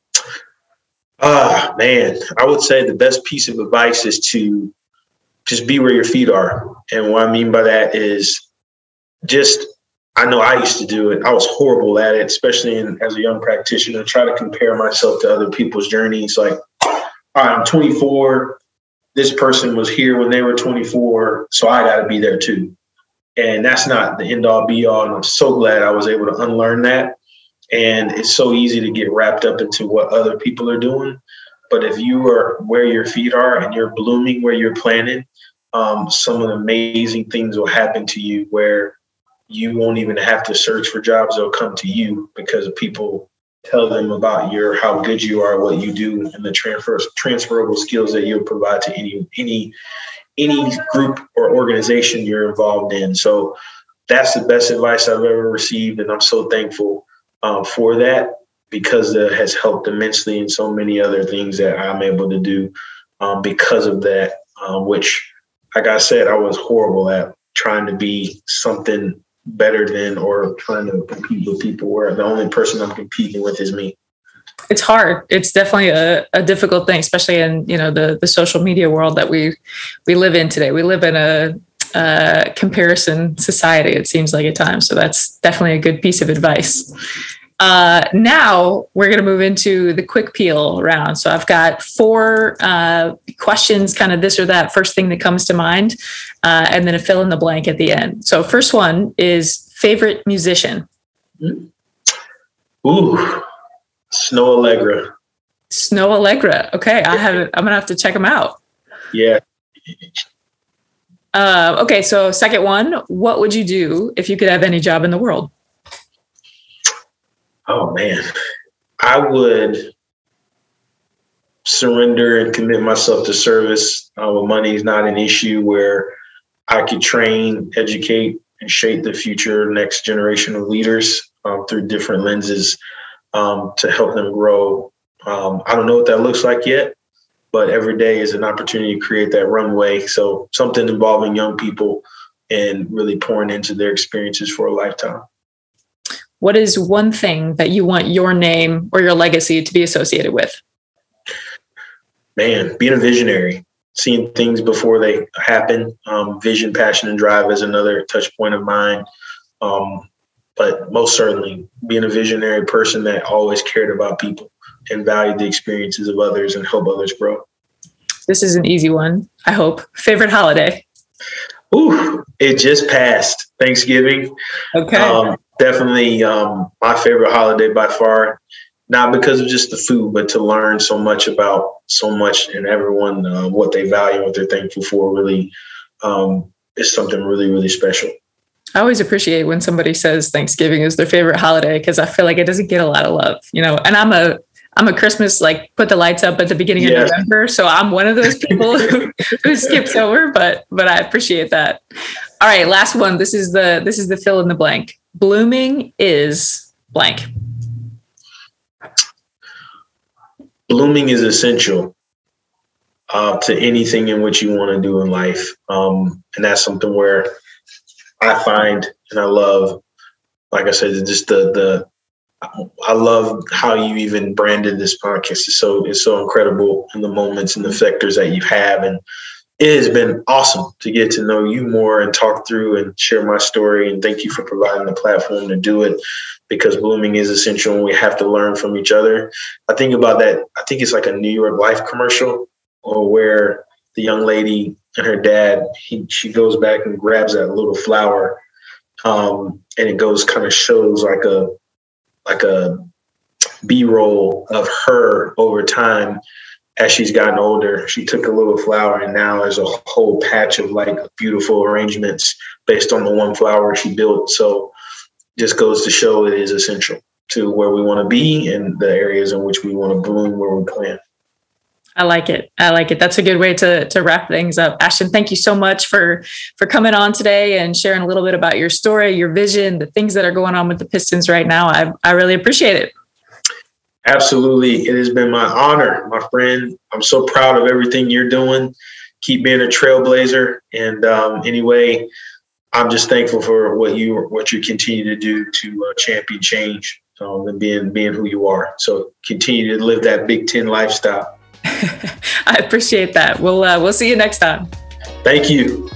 Man, I would say the best piece of advice is to just be where your feet are. And what I mean by that is I know I used to do it. I was horrible at it, especially as a young practitioner, try to compare myself to other people's journeys. Like, all right, I'm 24. This person was here when they were 24, so I got to be there too. And that's not the end all be all. And I'm so glad I was able to unlearn that. And it's so easy to get wrapped up into what other people are doing. But if you are where your feet are and you're blooming where you're planted, some of the amazing things will happen to you where you won't even have to search for jobs. They'll come to you because people tell them about how good you are, what you do, and the transferable skills that you'll provide to any group or organization you're involved in. So that's the best advice I've ever received. And I'm so thankful for that because it has helped immensely in so many other things that I'm able to do because of that, which, like I said, I was horrible at trying to be something better than or trying to compete with people where the only person I'm competing with is me. It's hard. It's definitely a difficult thing, especially in, the social media world that we live in today. We live in a comparison society, it seems like at times. So that's definitely a good piece of advice. Now we're going to move into the quick peel round. So I've got 4 questions, kind of this or that, first thing that comes to mind, and then a fill in the blank at the end. So first one is favorite musician. Ooh, Snow Allegra. Snow Allegra. Okay, I'm going to have to check them out. Yeah. Okay, so second one, what would you do if you could have any job in the world? Oh, man, I would surrender and commit myself to service where money is not an issue, where I could train, educate, and shape the future next generation of leaders through different lenses to help them grow. I don't know what that looks like yet, but every day is an opportunity to create that runway. So something involving young people and really pouring into their experiences for a lifetime. What is one thing that you want your name or your legacy to be associated with? Man, being a visionary, seeing things before they happen. Vision, passion, and drive is another touch point of mine. But most certainly being a visionary person that always cared about people and valued the experiences of others and help others grow. This is an easy one, I hope. Favorite holiday? Ooh, it just passed. Thanksgiving. Okay. Definitely my favorite holiday by far, not because of just the food, but to learn so much about so much and everyone, what they value, what they're thankful for really is something really, really special. I always appreciate when somebody says Thanksgiving is their favorite holiday because I feel like it doesn't get a lot of love, and I'm a Christmas, like put the lights up at the beginning of November. So I'm one of those people who skips over, but I appreciate that. All right. Last one. This is the fill in the blank. blooming is blank. Blooming is essential to anything in which you want to do in life. And that's something where I find and I love, like I said, just I love how you even branded this podcast. It's so incredible in the moments and the factors that you have. And it has been awesome to get to know you more and talk through and share my story. And thank you for providing the platform to do it, because blooming is essential and we have to learn from each other. I think about that. I think it's like a New York Life commercial, or where the young lady and her dad, she goes back and grabs that little flower. And it goes kind of shows like a B-roll of her over time. As she's gotten older, she took a little flower and now there's a whole patch of like beautiful arrangements based on the one flower she built. So just goes to show it is essential to where we want to be and the areas in which we want to bloom where we plant. I like it. That's a good way to wrap things up. Ashton, thank you so much for coming on today and sharing a little bit about your story, your vision, the things that are going on with the Pistons right now. I really appreciate it. Absolutely. It has been my honor, my friend. I'm so proud of everything you're doing. Keep being a trailblazer. And anyway, I'm just thankful for what you continue to do to champion change and being who you are. So continue to live that Big Ten lifestyle. I appreciate that. We'll see you next time. Thank you.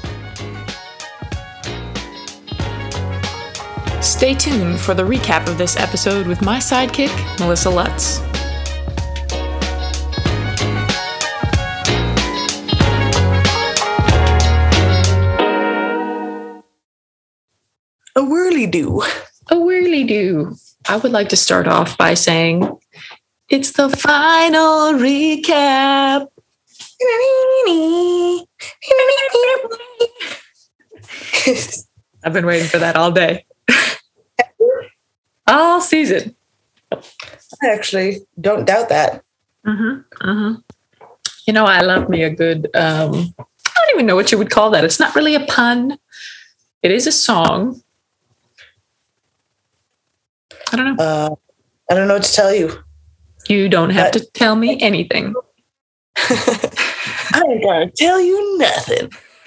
Stay tuned for the recap of this episode with my sidekick, Melissa Lutz. A whirly-do. A whirly-do. I would like to start off by saying it's the final recap. I've been waiting for that all day. All season. I actually don't doubt that. Mm-hmm, mm-hmm. You know, I love me a good, I don't even know what you would call that. It's not really a pun. It is a song. I don't know. I don't know what to tell you. You don't have to tell me anything. I ain't gonna tell you nothing.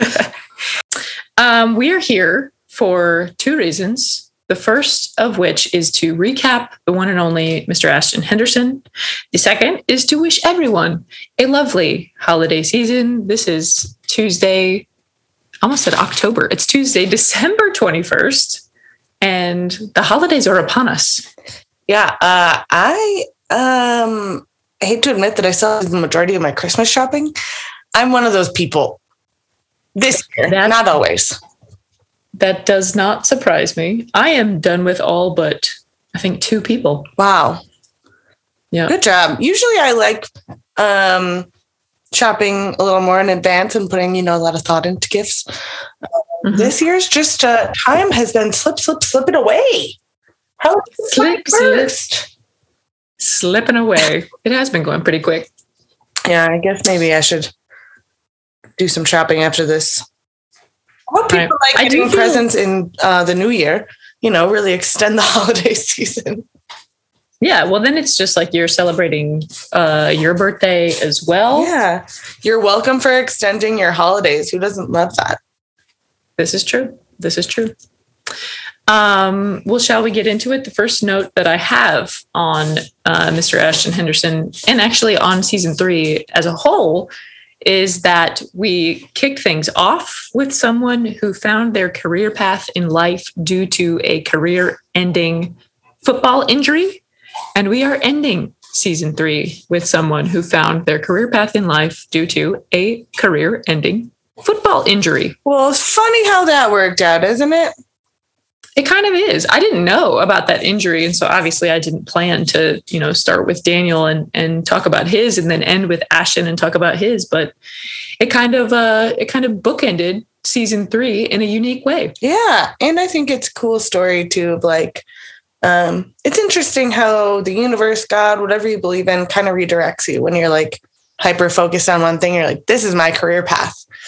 We are here for two reasons. The first of which is to recap the one and only Mr. Ashton Henderson. The second is to wish everyone a lovely holiday season. This is Tuesday, I almost said October. It's Tuesday, December 21st, and the holidays are upon us. Yeah, I hate to admit that I still do the majority of my Christmas shopping. I'm one of those people. This year, not always. That does not surprise me. I am done with all but, I think, 2 people. Wow. Yeah. Good job. Usually I like shopping a little more in advance and putting, a lot of thought into gifts. Mm-hmm. This year's just time has been slipping away. How slipping away. It has been going pretty quick. Yeah, I guess maybe I should do some shopping after this. I hope people like getting presents in the new year, really extend the holiday season. Yeah, well, then it's just like you're celebrating your birthday as well. Yeah, you're welcome for extending your holidays. Who doesn't love that? This is true. Well, shall we get into it? The first note that I have on Mr. Ashton Henderson, and actually on season 3 as a whole, is that we kicked things off with someone who found their career path in life due to a career-ending football injury. And we are ending season 3 with someone who found their career path in life due to a career-ending football injury. Well, it's funny how that worked out, isn't it? It kind of is. I didn't know about that injury. And so obviously I didn't plan to, start with Daniel and talk about his and then end with Ashton and talk about his. But it kind of bookended season 3 in a unique way. Yeah. And I think it's a cool story too, of it's interesting how the universe, God, whatever you believe in, kind of redirects you when you're hyper focused on one thing. You're like, this is my career path.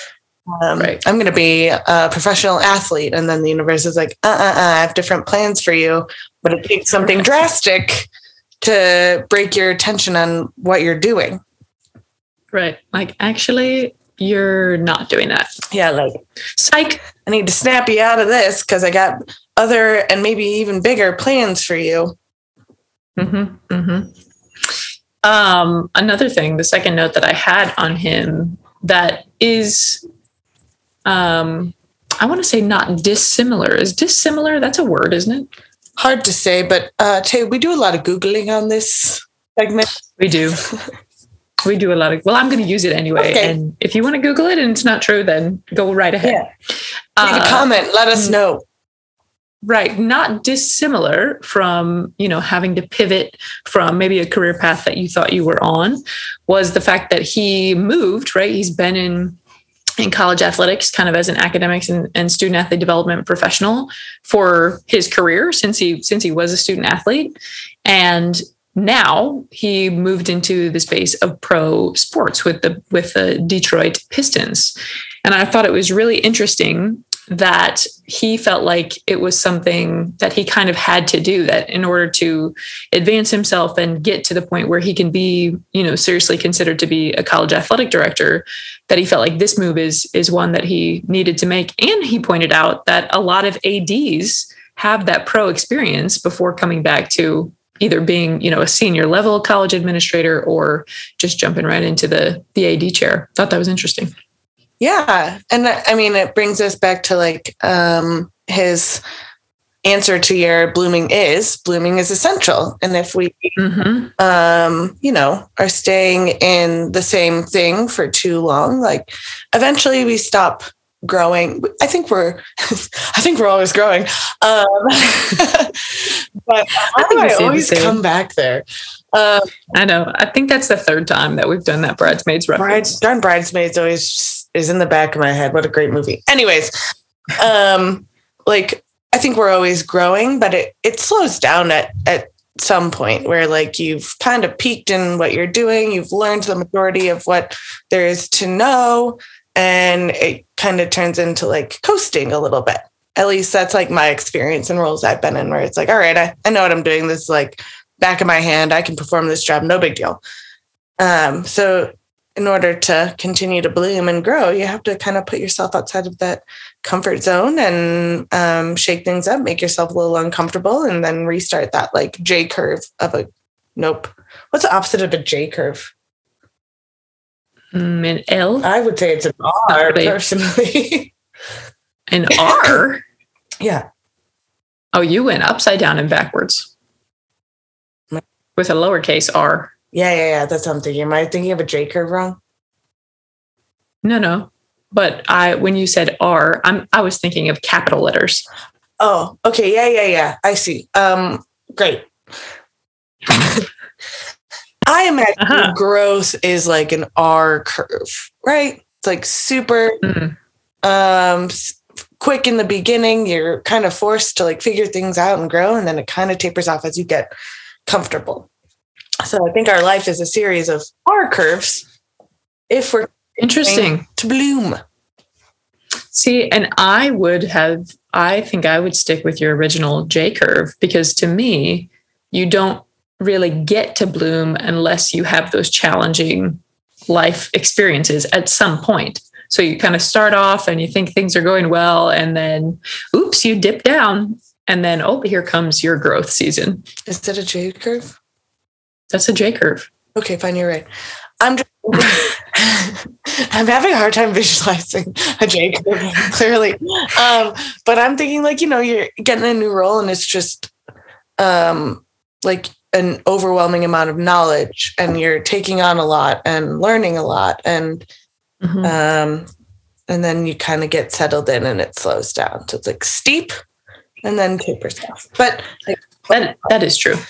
Right. I'm going to be a professional athlete. And then the universe is like, I have different plans for you, but it takes something drastic to break your attention on what you're doing. Right. Like, actually, you're not doing that. Yeah. Like, psych. I need to snap you out of this because I got other and maybe even bigger plans for you. Mm-hmm. Mm-hmm. Another thing, the second note that I had on him that is, I want to say not dissimilar. Is dissimilar? That's a word, isn't it? Hard to say, but Tay, we do a lot of Googling on this segment. We do. We do a lot of, well, I'm going to use it anyway. Okay. And if you want to Google it and it's not true, then go right ahead. Yeah. Leave a comment. Let us know. Right. Not dissimilar from, having to pivot from maybe a career path that you thought you were on was the fact that he moved, right? He's been in college athletics kind of as an academics and student athlete development professional for his career since he was a student athlete. And now he moved into the space of pro sports with the Detroit Pistons. And I thought it was really interesting that he felt like it was something that he kind of had to do, that in order to advance himself and get to the point where he can be, seriously considered to be a college athletic director, that he felt like this move is one that he needed to make. And he pointed out that a lot of ADs have that pro experience before coming back to either being, a senior level college administrator or just jumping right into the AD chair. Thought that was interesting. Yeah. And I mean, it brings us back to his answer to your blooming is essential. And if we, are staying in the same thing for too long, like eventually we stop growing. I think we're always growing. But I always come back there. I know. I think that's the third time that we've done that Bridesmaids reference. Bridesmaids always is in the back of my head. What a great movie. Anyways, I think we're always growing, but it slows down at some point where like you've kind of peaked in what you're doing. You've learned the majority of what there is to know. And it kind of turns into like coasting a little bit. At least that's like my experience in roles I've been in, where it's like, all right, I know what I'm doing. This is like back of my hand. I can perform this job. No big deal. So in order to continue to bloom and grow, you have to kind of put yourself outside of that comfort zone and shake things up, make yourself a little uncomfortable, and then restart that like J curve of a nope. What's the opposite of a J curve? An L? I would say it's an R, personally. An R? Yeah. Oh, you went upside down and backwards with a lowercase r. Yeah. That's what I'm thinking. Am I thinking of a J curve wrong? No. But when you said R, I was thinking of capital letters. Oh, okay. Yeah. I see. Great. I imagine growth is like an R curve, right? It's like super quick in the beginning. You're kind of forced to like figure things out and grow, and then it kind of tapers off as you get comfortable. So I think our life is a series of R curves if we're interesting to bloom. See, and I think I would stick with your original J curve, because to me, you don't really get to bloom unless you have those challenging life experiences at some point. So you kind of start off and you think things are going well, and then, oops, you dip down, and then, oh, here comes your growth season. Is that a J curve? That's a J curve. Okay, fine. You're right. I'm having a hard time visualizing a J curve, clearly. But I'm thinking like, you're getting a new role and it's just like an overwhelming amount of knowledge, and you're taking on a lot and learning a lot. And then you kind of get settled in and it slows down. So it's like steep and then tapers off. But like, that is true.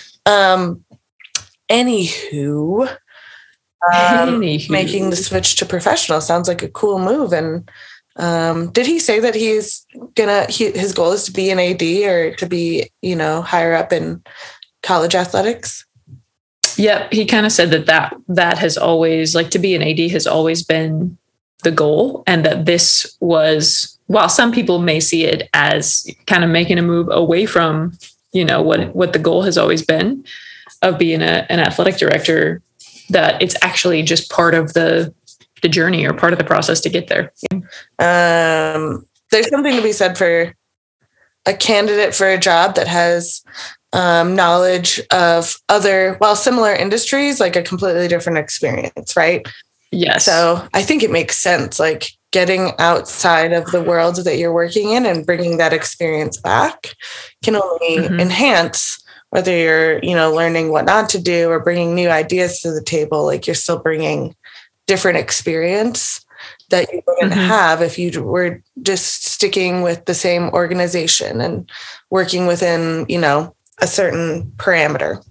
Anywho, making the switch to professional sounds like a cool move. And did he say that his goal is to be an AD or to be, higher up in college athletics? Yep. He kind of said that has always, like, to be an AD has always been the goal, and that this was, while some people may see it as kind of making a move away from, what the goal has always been of being an athletic director, that it's actually just part of the journey or part of the process to get there. There's something to be said for a candidate for a job that has knowledge of other, similar industries, like a completely different experience, right? Yes. So I think it makes sense, like getting outside of the world that you're working in and bringing that experience back can only enhance whether you're, learning what not to do or bringing new ideas to the table. Like you're still bringing different experience that you wouldn't have if you were just sticking with the same organization and working within, a certain parameter.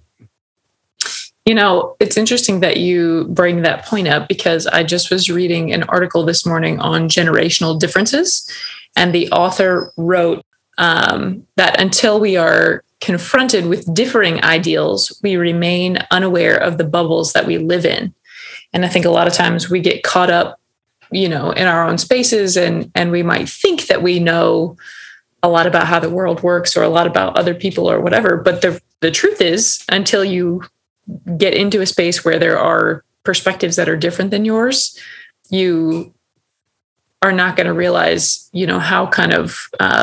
It's interesting that you bring that point up, because I just was reading an article this morning on generational differences. And the author wrote that until we are confronted with differing ideals, we remain unaware of the bubbles that we live in. And I think a lot of times we get caught up, in our own spaces, and we might think that we know a lot about how the world works or a lot about other people or whatever. But the truth is, until you get into a space where there are perspectives that are different than yours, you are not going to realize, how kind of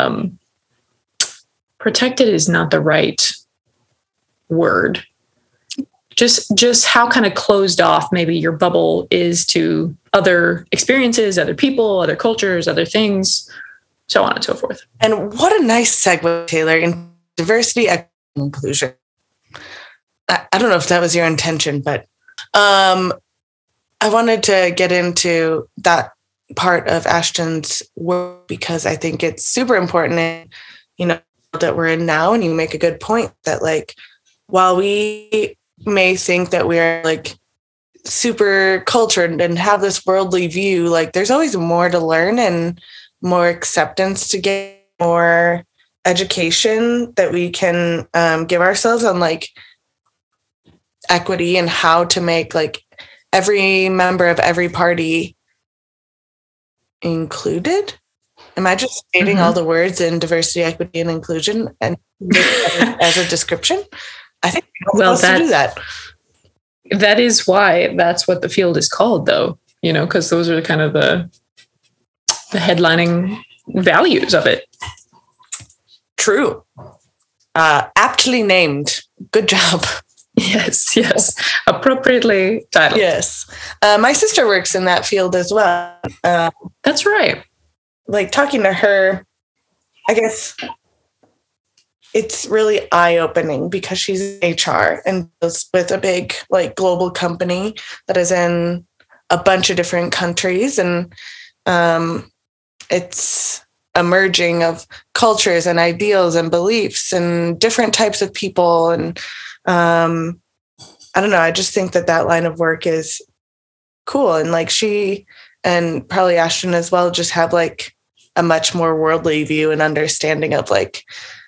protected is not the right word. Just how kind of closed off maybe your bubble is to other experiences, other people, other cultures, other things, so on and so forth. And what a nice segue, Taylor, in diversity, equity, and inclusion. I don't know if that was your intention, but I wanted to get into that part of Ashton's work because I think it's super important, that we're in now. And you make a good point that, like, while we may think that we're like super cultured and have this worldly view, like there's always more to learn and more acceptance to get, more education that we can give ourselves on like equity and how to make like every member of every party included. Am I just stating all the words in diversity, equity, and inclusion and as a description? I think we're supposed to do that. That is why that's what the field is called, though, because those are kind of the headlining values of it. True. Aptly named. Good job. Yes. Appropriately titled. Yes. My sister works in that field as well. That's right. Like talking to her, I guess it's really eye-opening because she's in HR and goes with a big like global company that is in a bunch of different countries. And it's a merging of cultures and ideals and beliefs and different types of people. And I don't know, I just think that line of work is cool. And like she and probably Ashton as well just have like a much more worldly view and understanding of like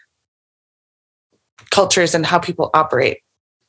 cultures and how people operate.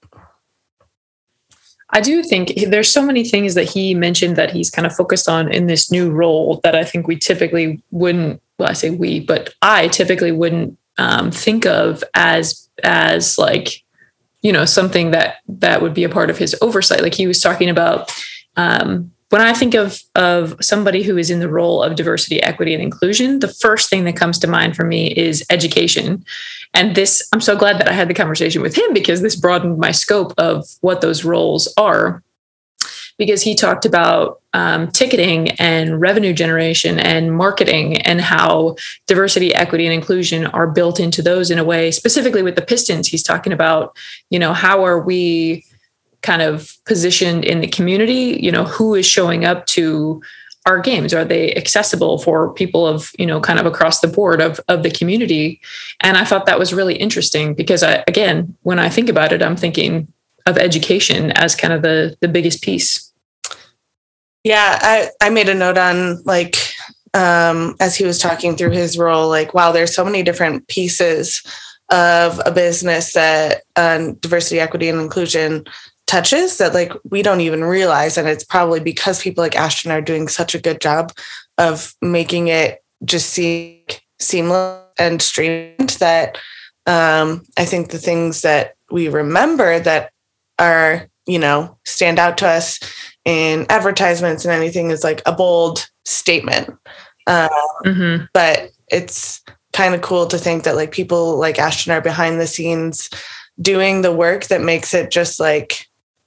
I do think there's so many things that he mentioned that he's kind of focused on in this new role that I think we typically wouldn't, well, I say we, but I typically wouldn't think of as like, something that would be a part of his oversight. Like he was talking about, when I think of somebody who is in the role of diversity, equity, and inclusion, the first thing that comes to mind for me is education. And this, I'm so glad that I had the conversation with him because this broadened my scope of what those roles are. Because he talked about ticketing and revenue generation and marketing and how diversity, equity, and inclusion are built into those in a way. Specifically with the Pistons, he's talking about, how are we kind of positioned in the community? Who is showing up to our games? Are they accessible for people of, kind of across the board of the community? And I thought that was really interesting because again, when I think about it, I'm thinking of education as kind of the biggest piece. Yeah, I made a note on like, as he was talking through his role, like, wow, there's so many different pieces of a business that diversity, equity, and inclusion touches that like we don't even realize. And it's probably because people like Ashton are doing such a good job of making it just seem seamless and streamed that I think the things that we remember that are, stand out to us in advertisements and anything is like a bold statement. But it's kind of cool to think that like people like Ashton are behind the scenes doing the work that makes it just like,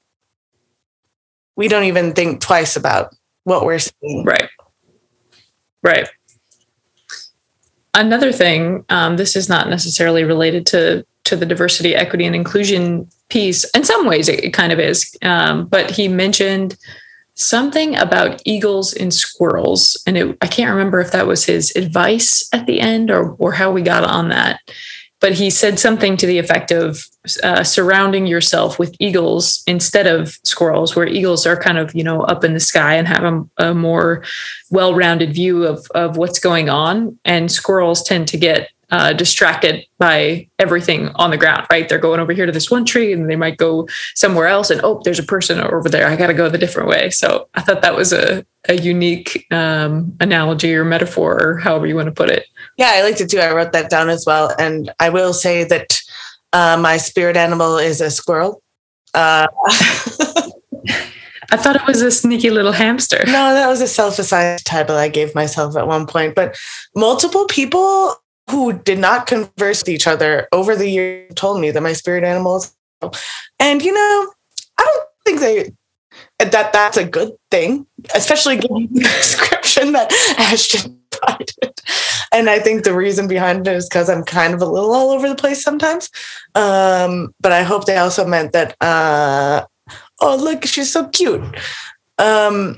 we don't even think twice about what we're seeing. Right. Another thing, this is not necessarily related to the diversity, equity, and inclusion piece. In some ways, it kind of is. But he mentioned something about eagles and squirrels. And I can't remember if that was his advice at the end or how we got on that. But he said something to the effect of surrounding yourself with eagles instead of squirrels, where eagles are kind of, up in the sky and have a more well-rounded view of what's going on. And squirrels tend to get distracted by everything on the ground, right? They're going over here to this one tree and they might go somewhere else and, there's a person over there. I got to go the different way. So I thought that was a unique analogy or metaphor or however you want to put it. Yeah, I liked it too. I wrote that down as well. And I will say that my spirit animal is a squirrel. I thought it was a sneaky little hamster. No, that was a self-assigned title I gave myself at one point. But multiple people who did not converse with each other over the years told me that my spirit animal is a squirrel. And, I don't think that's a good thing, especially given the description that Ashton provided. And I think the reason behind it is because I'm kind of a little all over the place sometimes. But I hope they also meant that, look, she's so cute. Where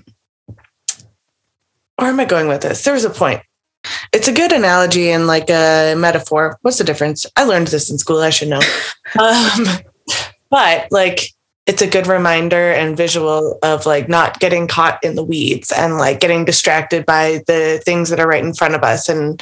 am I going with this? There was a point. It's a good analogy and like a metaphor. What's the difference? I learned this in school. I should know. But like, it's a good reminder and visual of like not getting caught in the weeds and like getting distracted by the things that are right in front of us. And,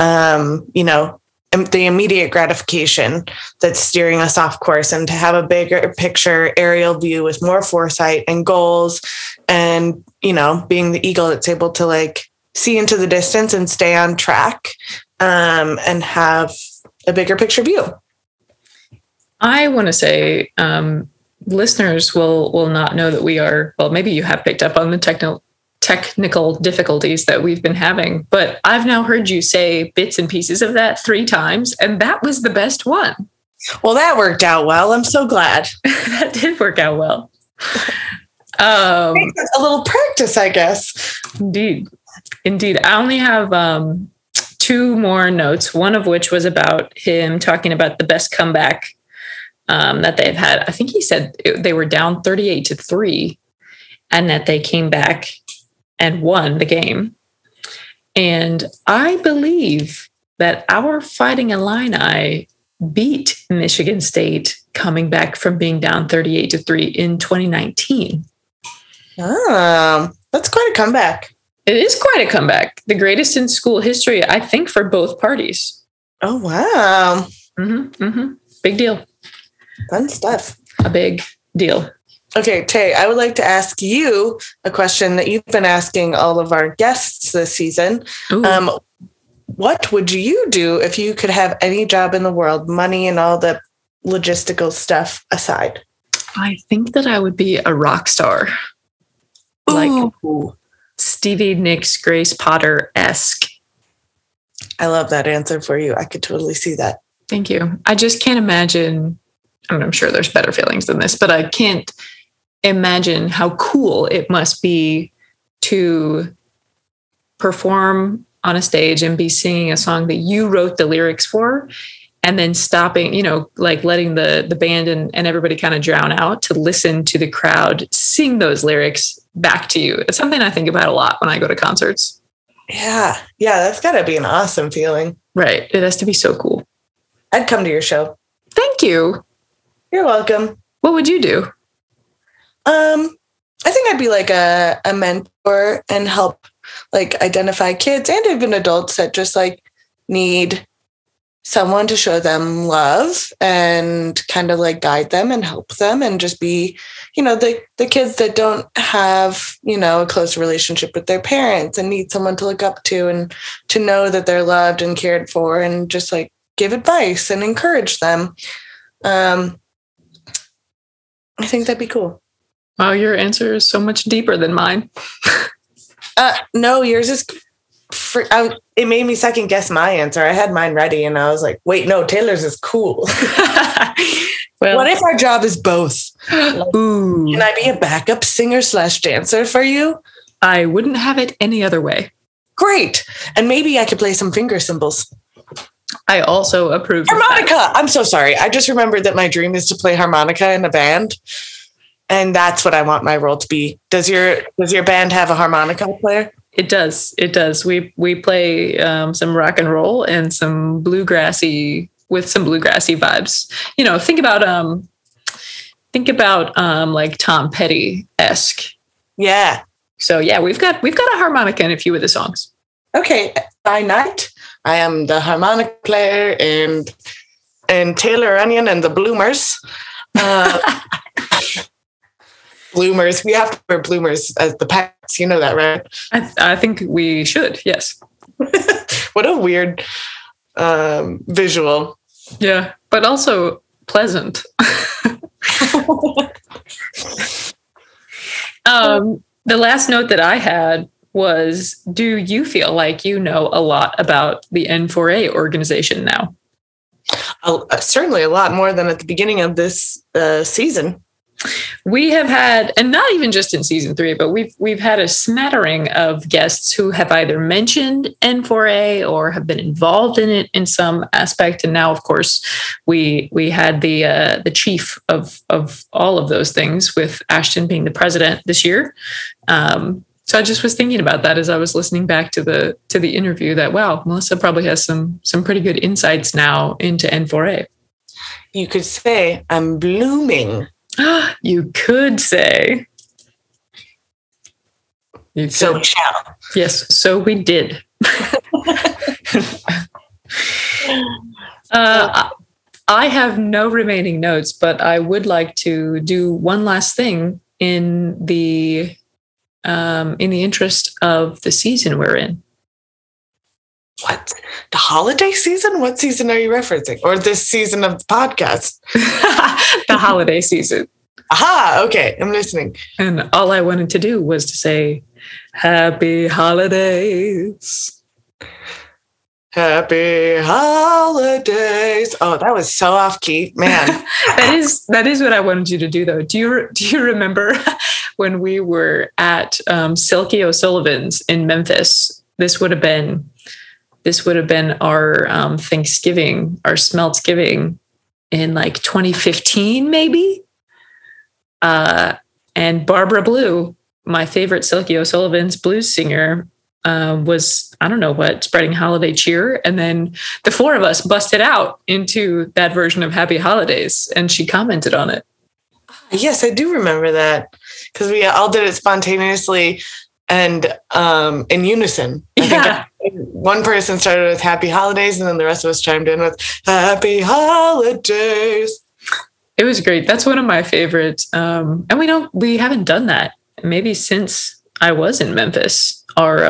the immediate gratification that's steering us off course, and to have a bigger picture aerial view with more foresight and goals and, being the eagle that's able to like see into the distance and stay on track and have a bigger picture view. I want to say, listeners will not know that we are, well, maybe you have picked up on the technical difficulties that we've been having, but I've now heard you say bits and pieces of that 3 times, and that was the best one. Well, that worked out well. I'm so glad. That did work out well. A little practice, I guess. Indeed. I only have 2 more notes, one of which was about him talking about the best comeback that they've had. I think he said they were down 38-3 and that they came back and won the game. And I believe that our Fighting Illini beat Michigan State coming back from being down 38-3 in 2019. Oh, that's quite a comeback. It is quite a comeback. The greatest in school history, I think, for both parties. Oh, wow. Big deal. Fun stuff. A big deal. Okay, Tay, I would like to ask you a question that you've been asking all of our guests this season. What would you do if you could have any job in the world, money and all the logistical stuff aside? I think that I would be a rock star. Ooh. Like Stevie Nicks, Grace Potter-esque. I love that answer for you. I could totally see that. Thank you. I just can't imagine, I'm sure there's better feelings than this, but I can't imagine how cool it must be to perform on a stage and be singing a song that you wrote the lyrics for, and then stopping, like letting the band and everybody kind of drown out to listen to the crowd sing those lyrics back to you. It's something I think about a lot when I go to concerts. Yeah, that's got to be an awesome feeling. Right. It has to be so cool. I'd come to your show. Thank you. You're welcome. What would you do? I think I'd be like a mentor and help like identify kids and even adults that just like need someone to show them love and kind of like guide them and help them and just be, the kids that don't have, a close relationship with their parents and need someone to look up to and to know that they're loved and cared for and just like give advice and encourage them. I think that'd be cool. Wow, your answer is so much deeper than mine. No, yours is... it made me second guess my answer. I had mine ready and I was like, wait, no, Taylor's is cool. Well, what if our job is both? Ooh. Can I be a backup singer / dancer for you? I wouldn't have it any other way. Great. And maybe I could play some finger cymbals. I also approve. Harmonica. I'm so sorry. I just remembered that my dream is to play harmonica in a band. And that's what I want my role to be. Does your band have a harmonica player? It does. It does. We play some rock and roll and some bluegrassy vibes. Think about like Tom Petty-esque. Yeah. So yeah, we've got a harmonica in a few of the songs. Okay. By night, I am the harmonica player and Taylor Onion and the Bloomers. Bloomers. We have to wear bloomers as the pants. You know that, right? I think we should. Yes. What a weird visual. Yeah, but also pleasant. The last note that I had was, do you feel like you know a lot about the N4A organization now? Certainly a lot more than at the beginning of this season. We have had, and not even just in season 3, but we've had a smattering of guests who have either mentioned N4A or have been involved in it in some aspect. And now, of course, we had the chief of all of those things, with Ashton being the president this year. So I just was thinking about that as I was listening back to the interview. That wow, Melissa probably has some pretty good insights now into N4A. You could say I'm blooming. You could say. So we shall. Yes, so we did. I have no remaining notes, but I would like to do one last thing in the interest of the season we're in. What? The holiday season? What season are you referencing? Or this season of the podcast? The holiday season. Aha, okay, I'm listening. And all I wanted to do was to say, Happy Holidays. Happy Holidays. Oh, that was so off key, man. That is what I wanted you to do, though. Do you remember when we were at Silky O'Sullivan's in Memphis? This would have been our Thanksgiving, our Smeltsgiving in like 2015, maybe. And Barbara Blue, my favorite Silky O'Sullivan's blues singer, was, I don't know what, spreading holiday cheer. And then the four of us busted out into that version of Happy Holidays, and she commented on it. Yes, I do remember that, because we all did it spontaneously and in unison. Yeah. One person started with Happy Holidays, and then the rest of us chimed in with Happy Holidays. It was great. That's one of my favorites. And we haven't done that maybe since I was in Memphis, our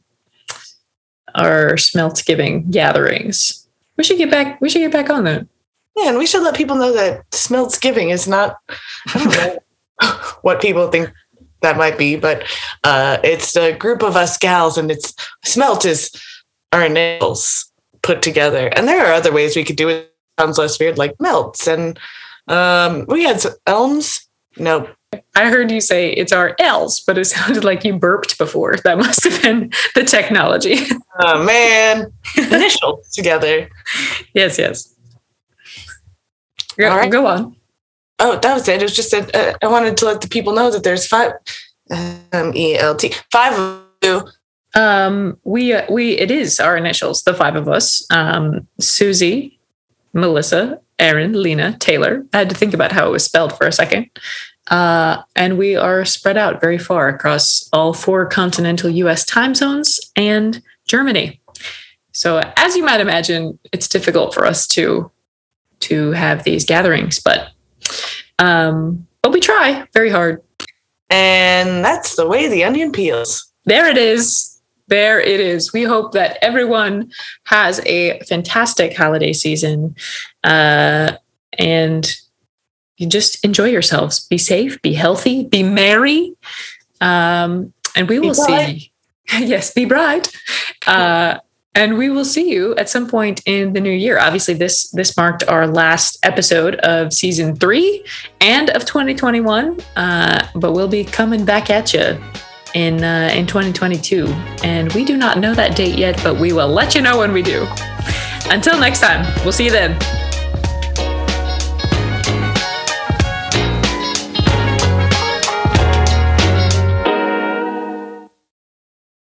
Smeltsgiving gatherings. We should get back on that. Yeah, and we should let people know that Smeltsgiving is not, I don't know what people think that might be, but it's a group of us gals, and it's Smelt is our initials put together. And there are other ways we could do it. It sounds less weird, like melts. And we had some elms. Nope. I heard you say it's our L's, but it sounded like you burped before. That must have been the technology. Oh, man. Initials together. Yes. All right. Go on. Oh, that was it. It was just that I wanted to let the people know that there's 5 ELT, 5 of you. It is our initials, the 5 of us. Susie, Melissa, Erin, Lena, Taylor. I had to think about how it was spelled for a second. And we are spread out very far across all 4 continental U.S. time zones and Germany. So as you might imagine, it's difficult for us to have these gatherings, but we try very hard. And that's the way the onion peels. There it is. There it is. We hope that everyone has a fantastic holiday season, and you just enjoy yourselves. Be safe, be healthy, be merry. And we will see. Yes, be bright. And we will see you at some point in the new year. Obviously, this marked our last episode of season 3 and of 2021. But we'll be coming back at you in 2022. And we do not know that date yet, but we will let you know when we do. Until next time, we'll see you then.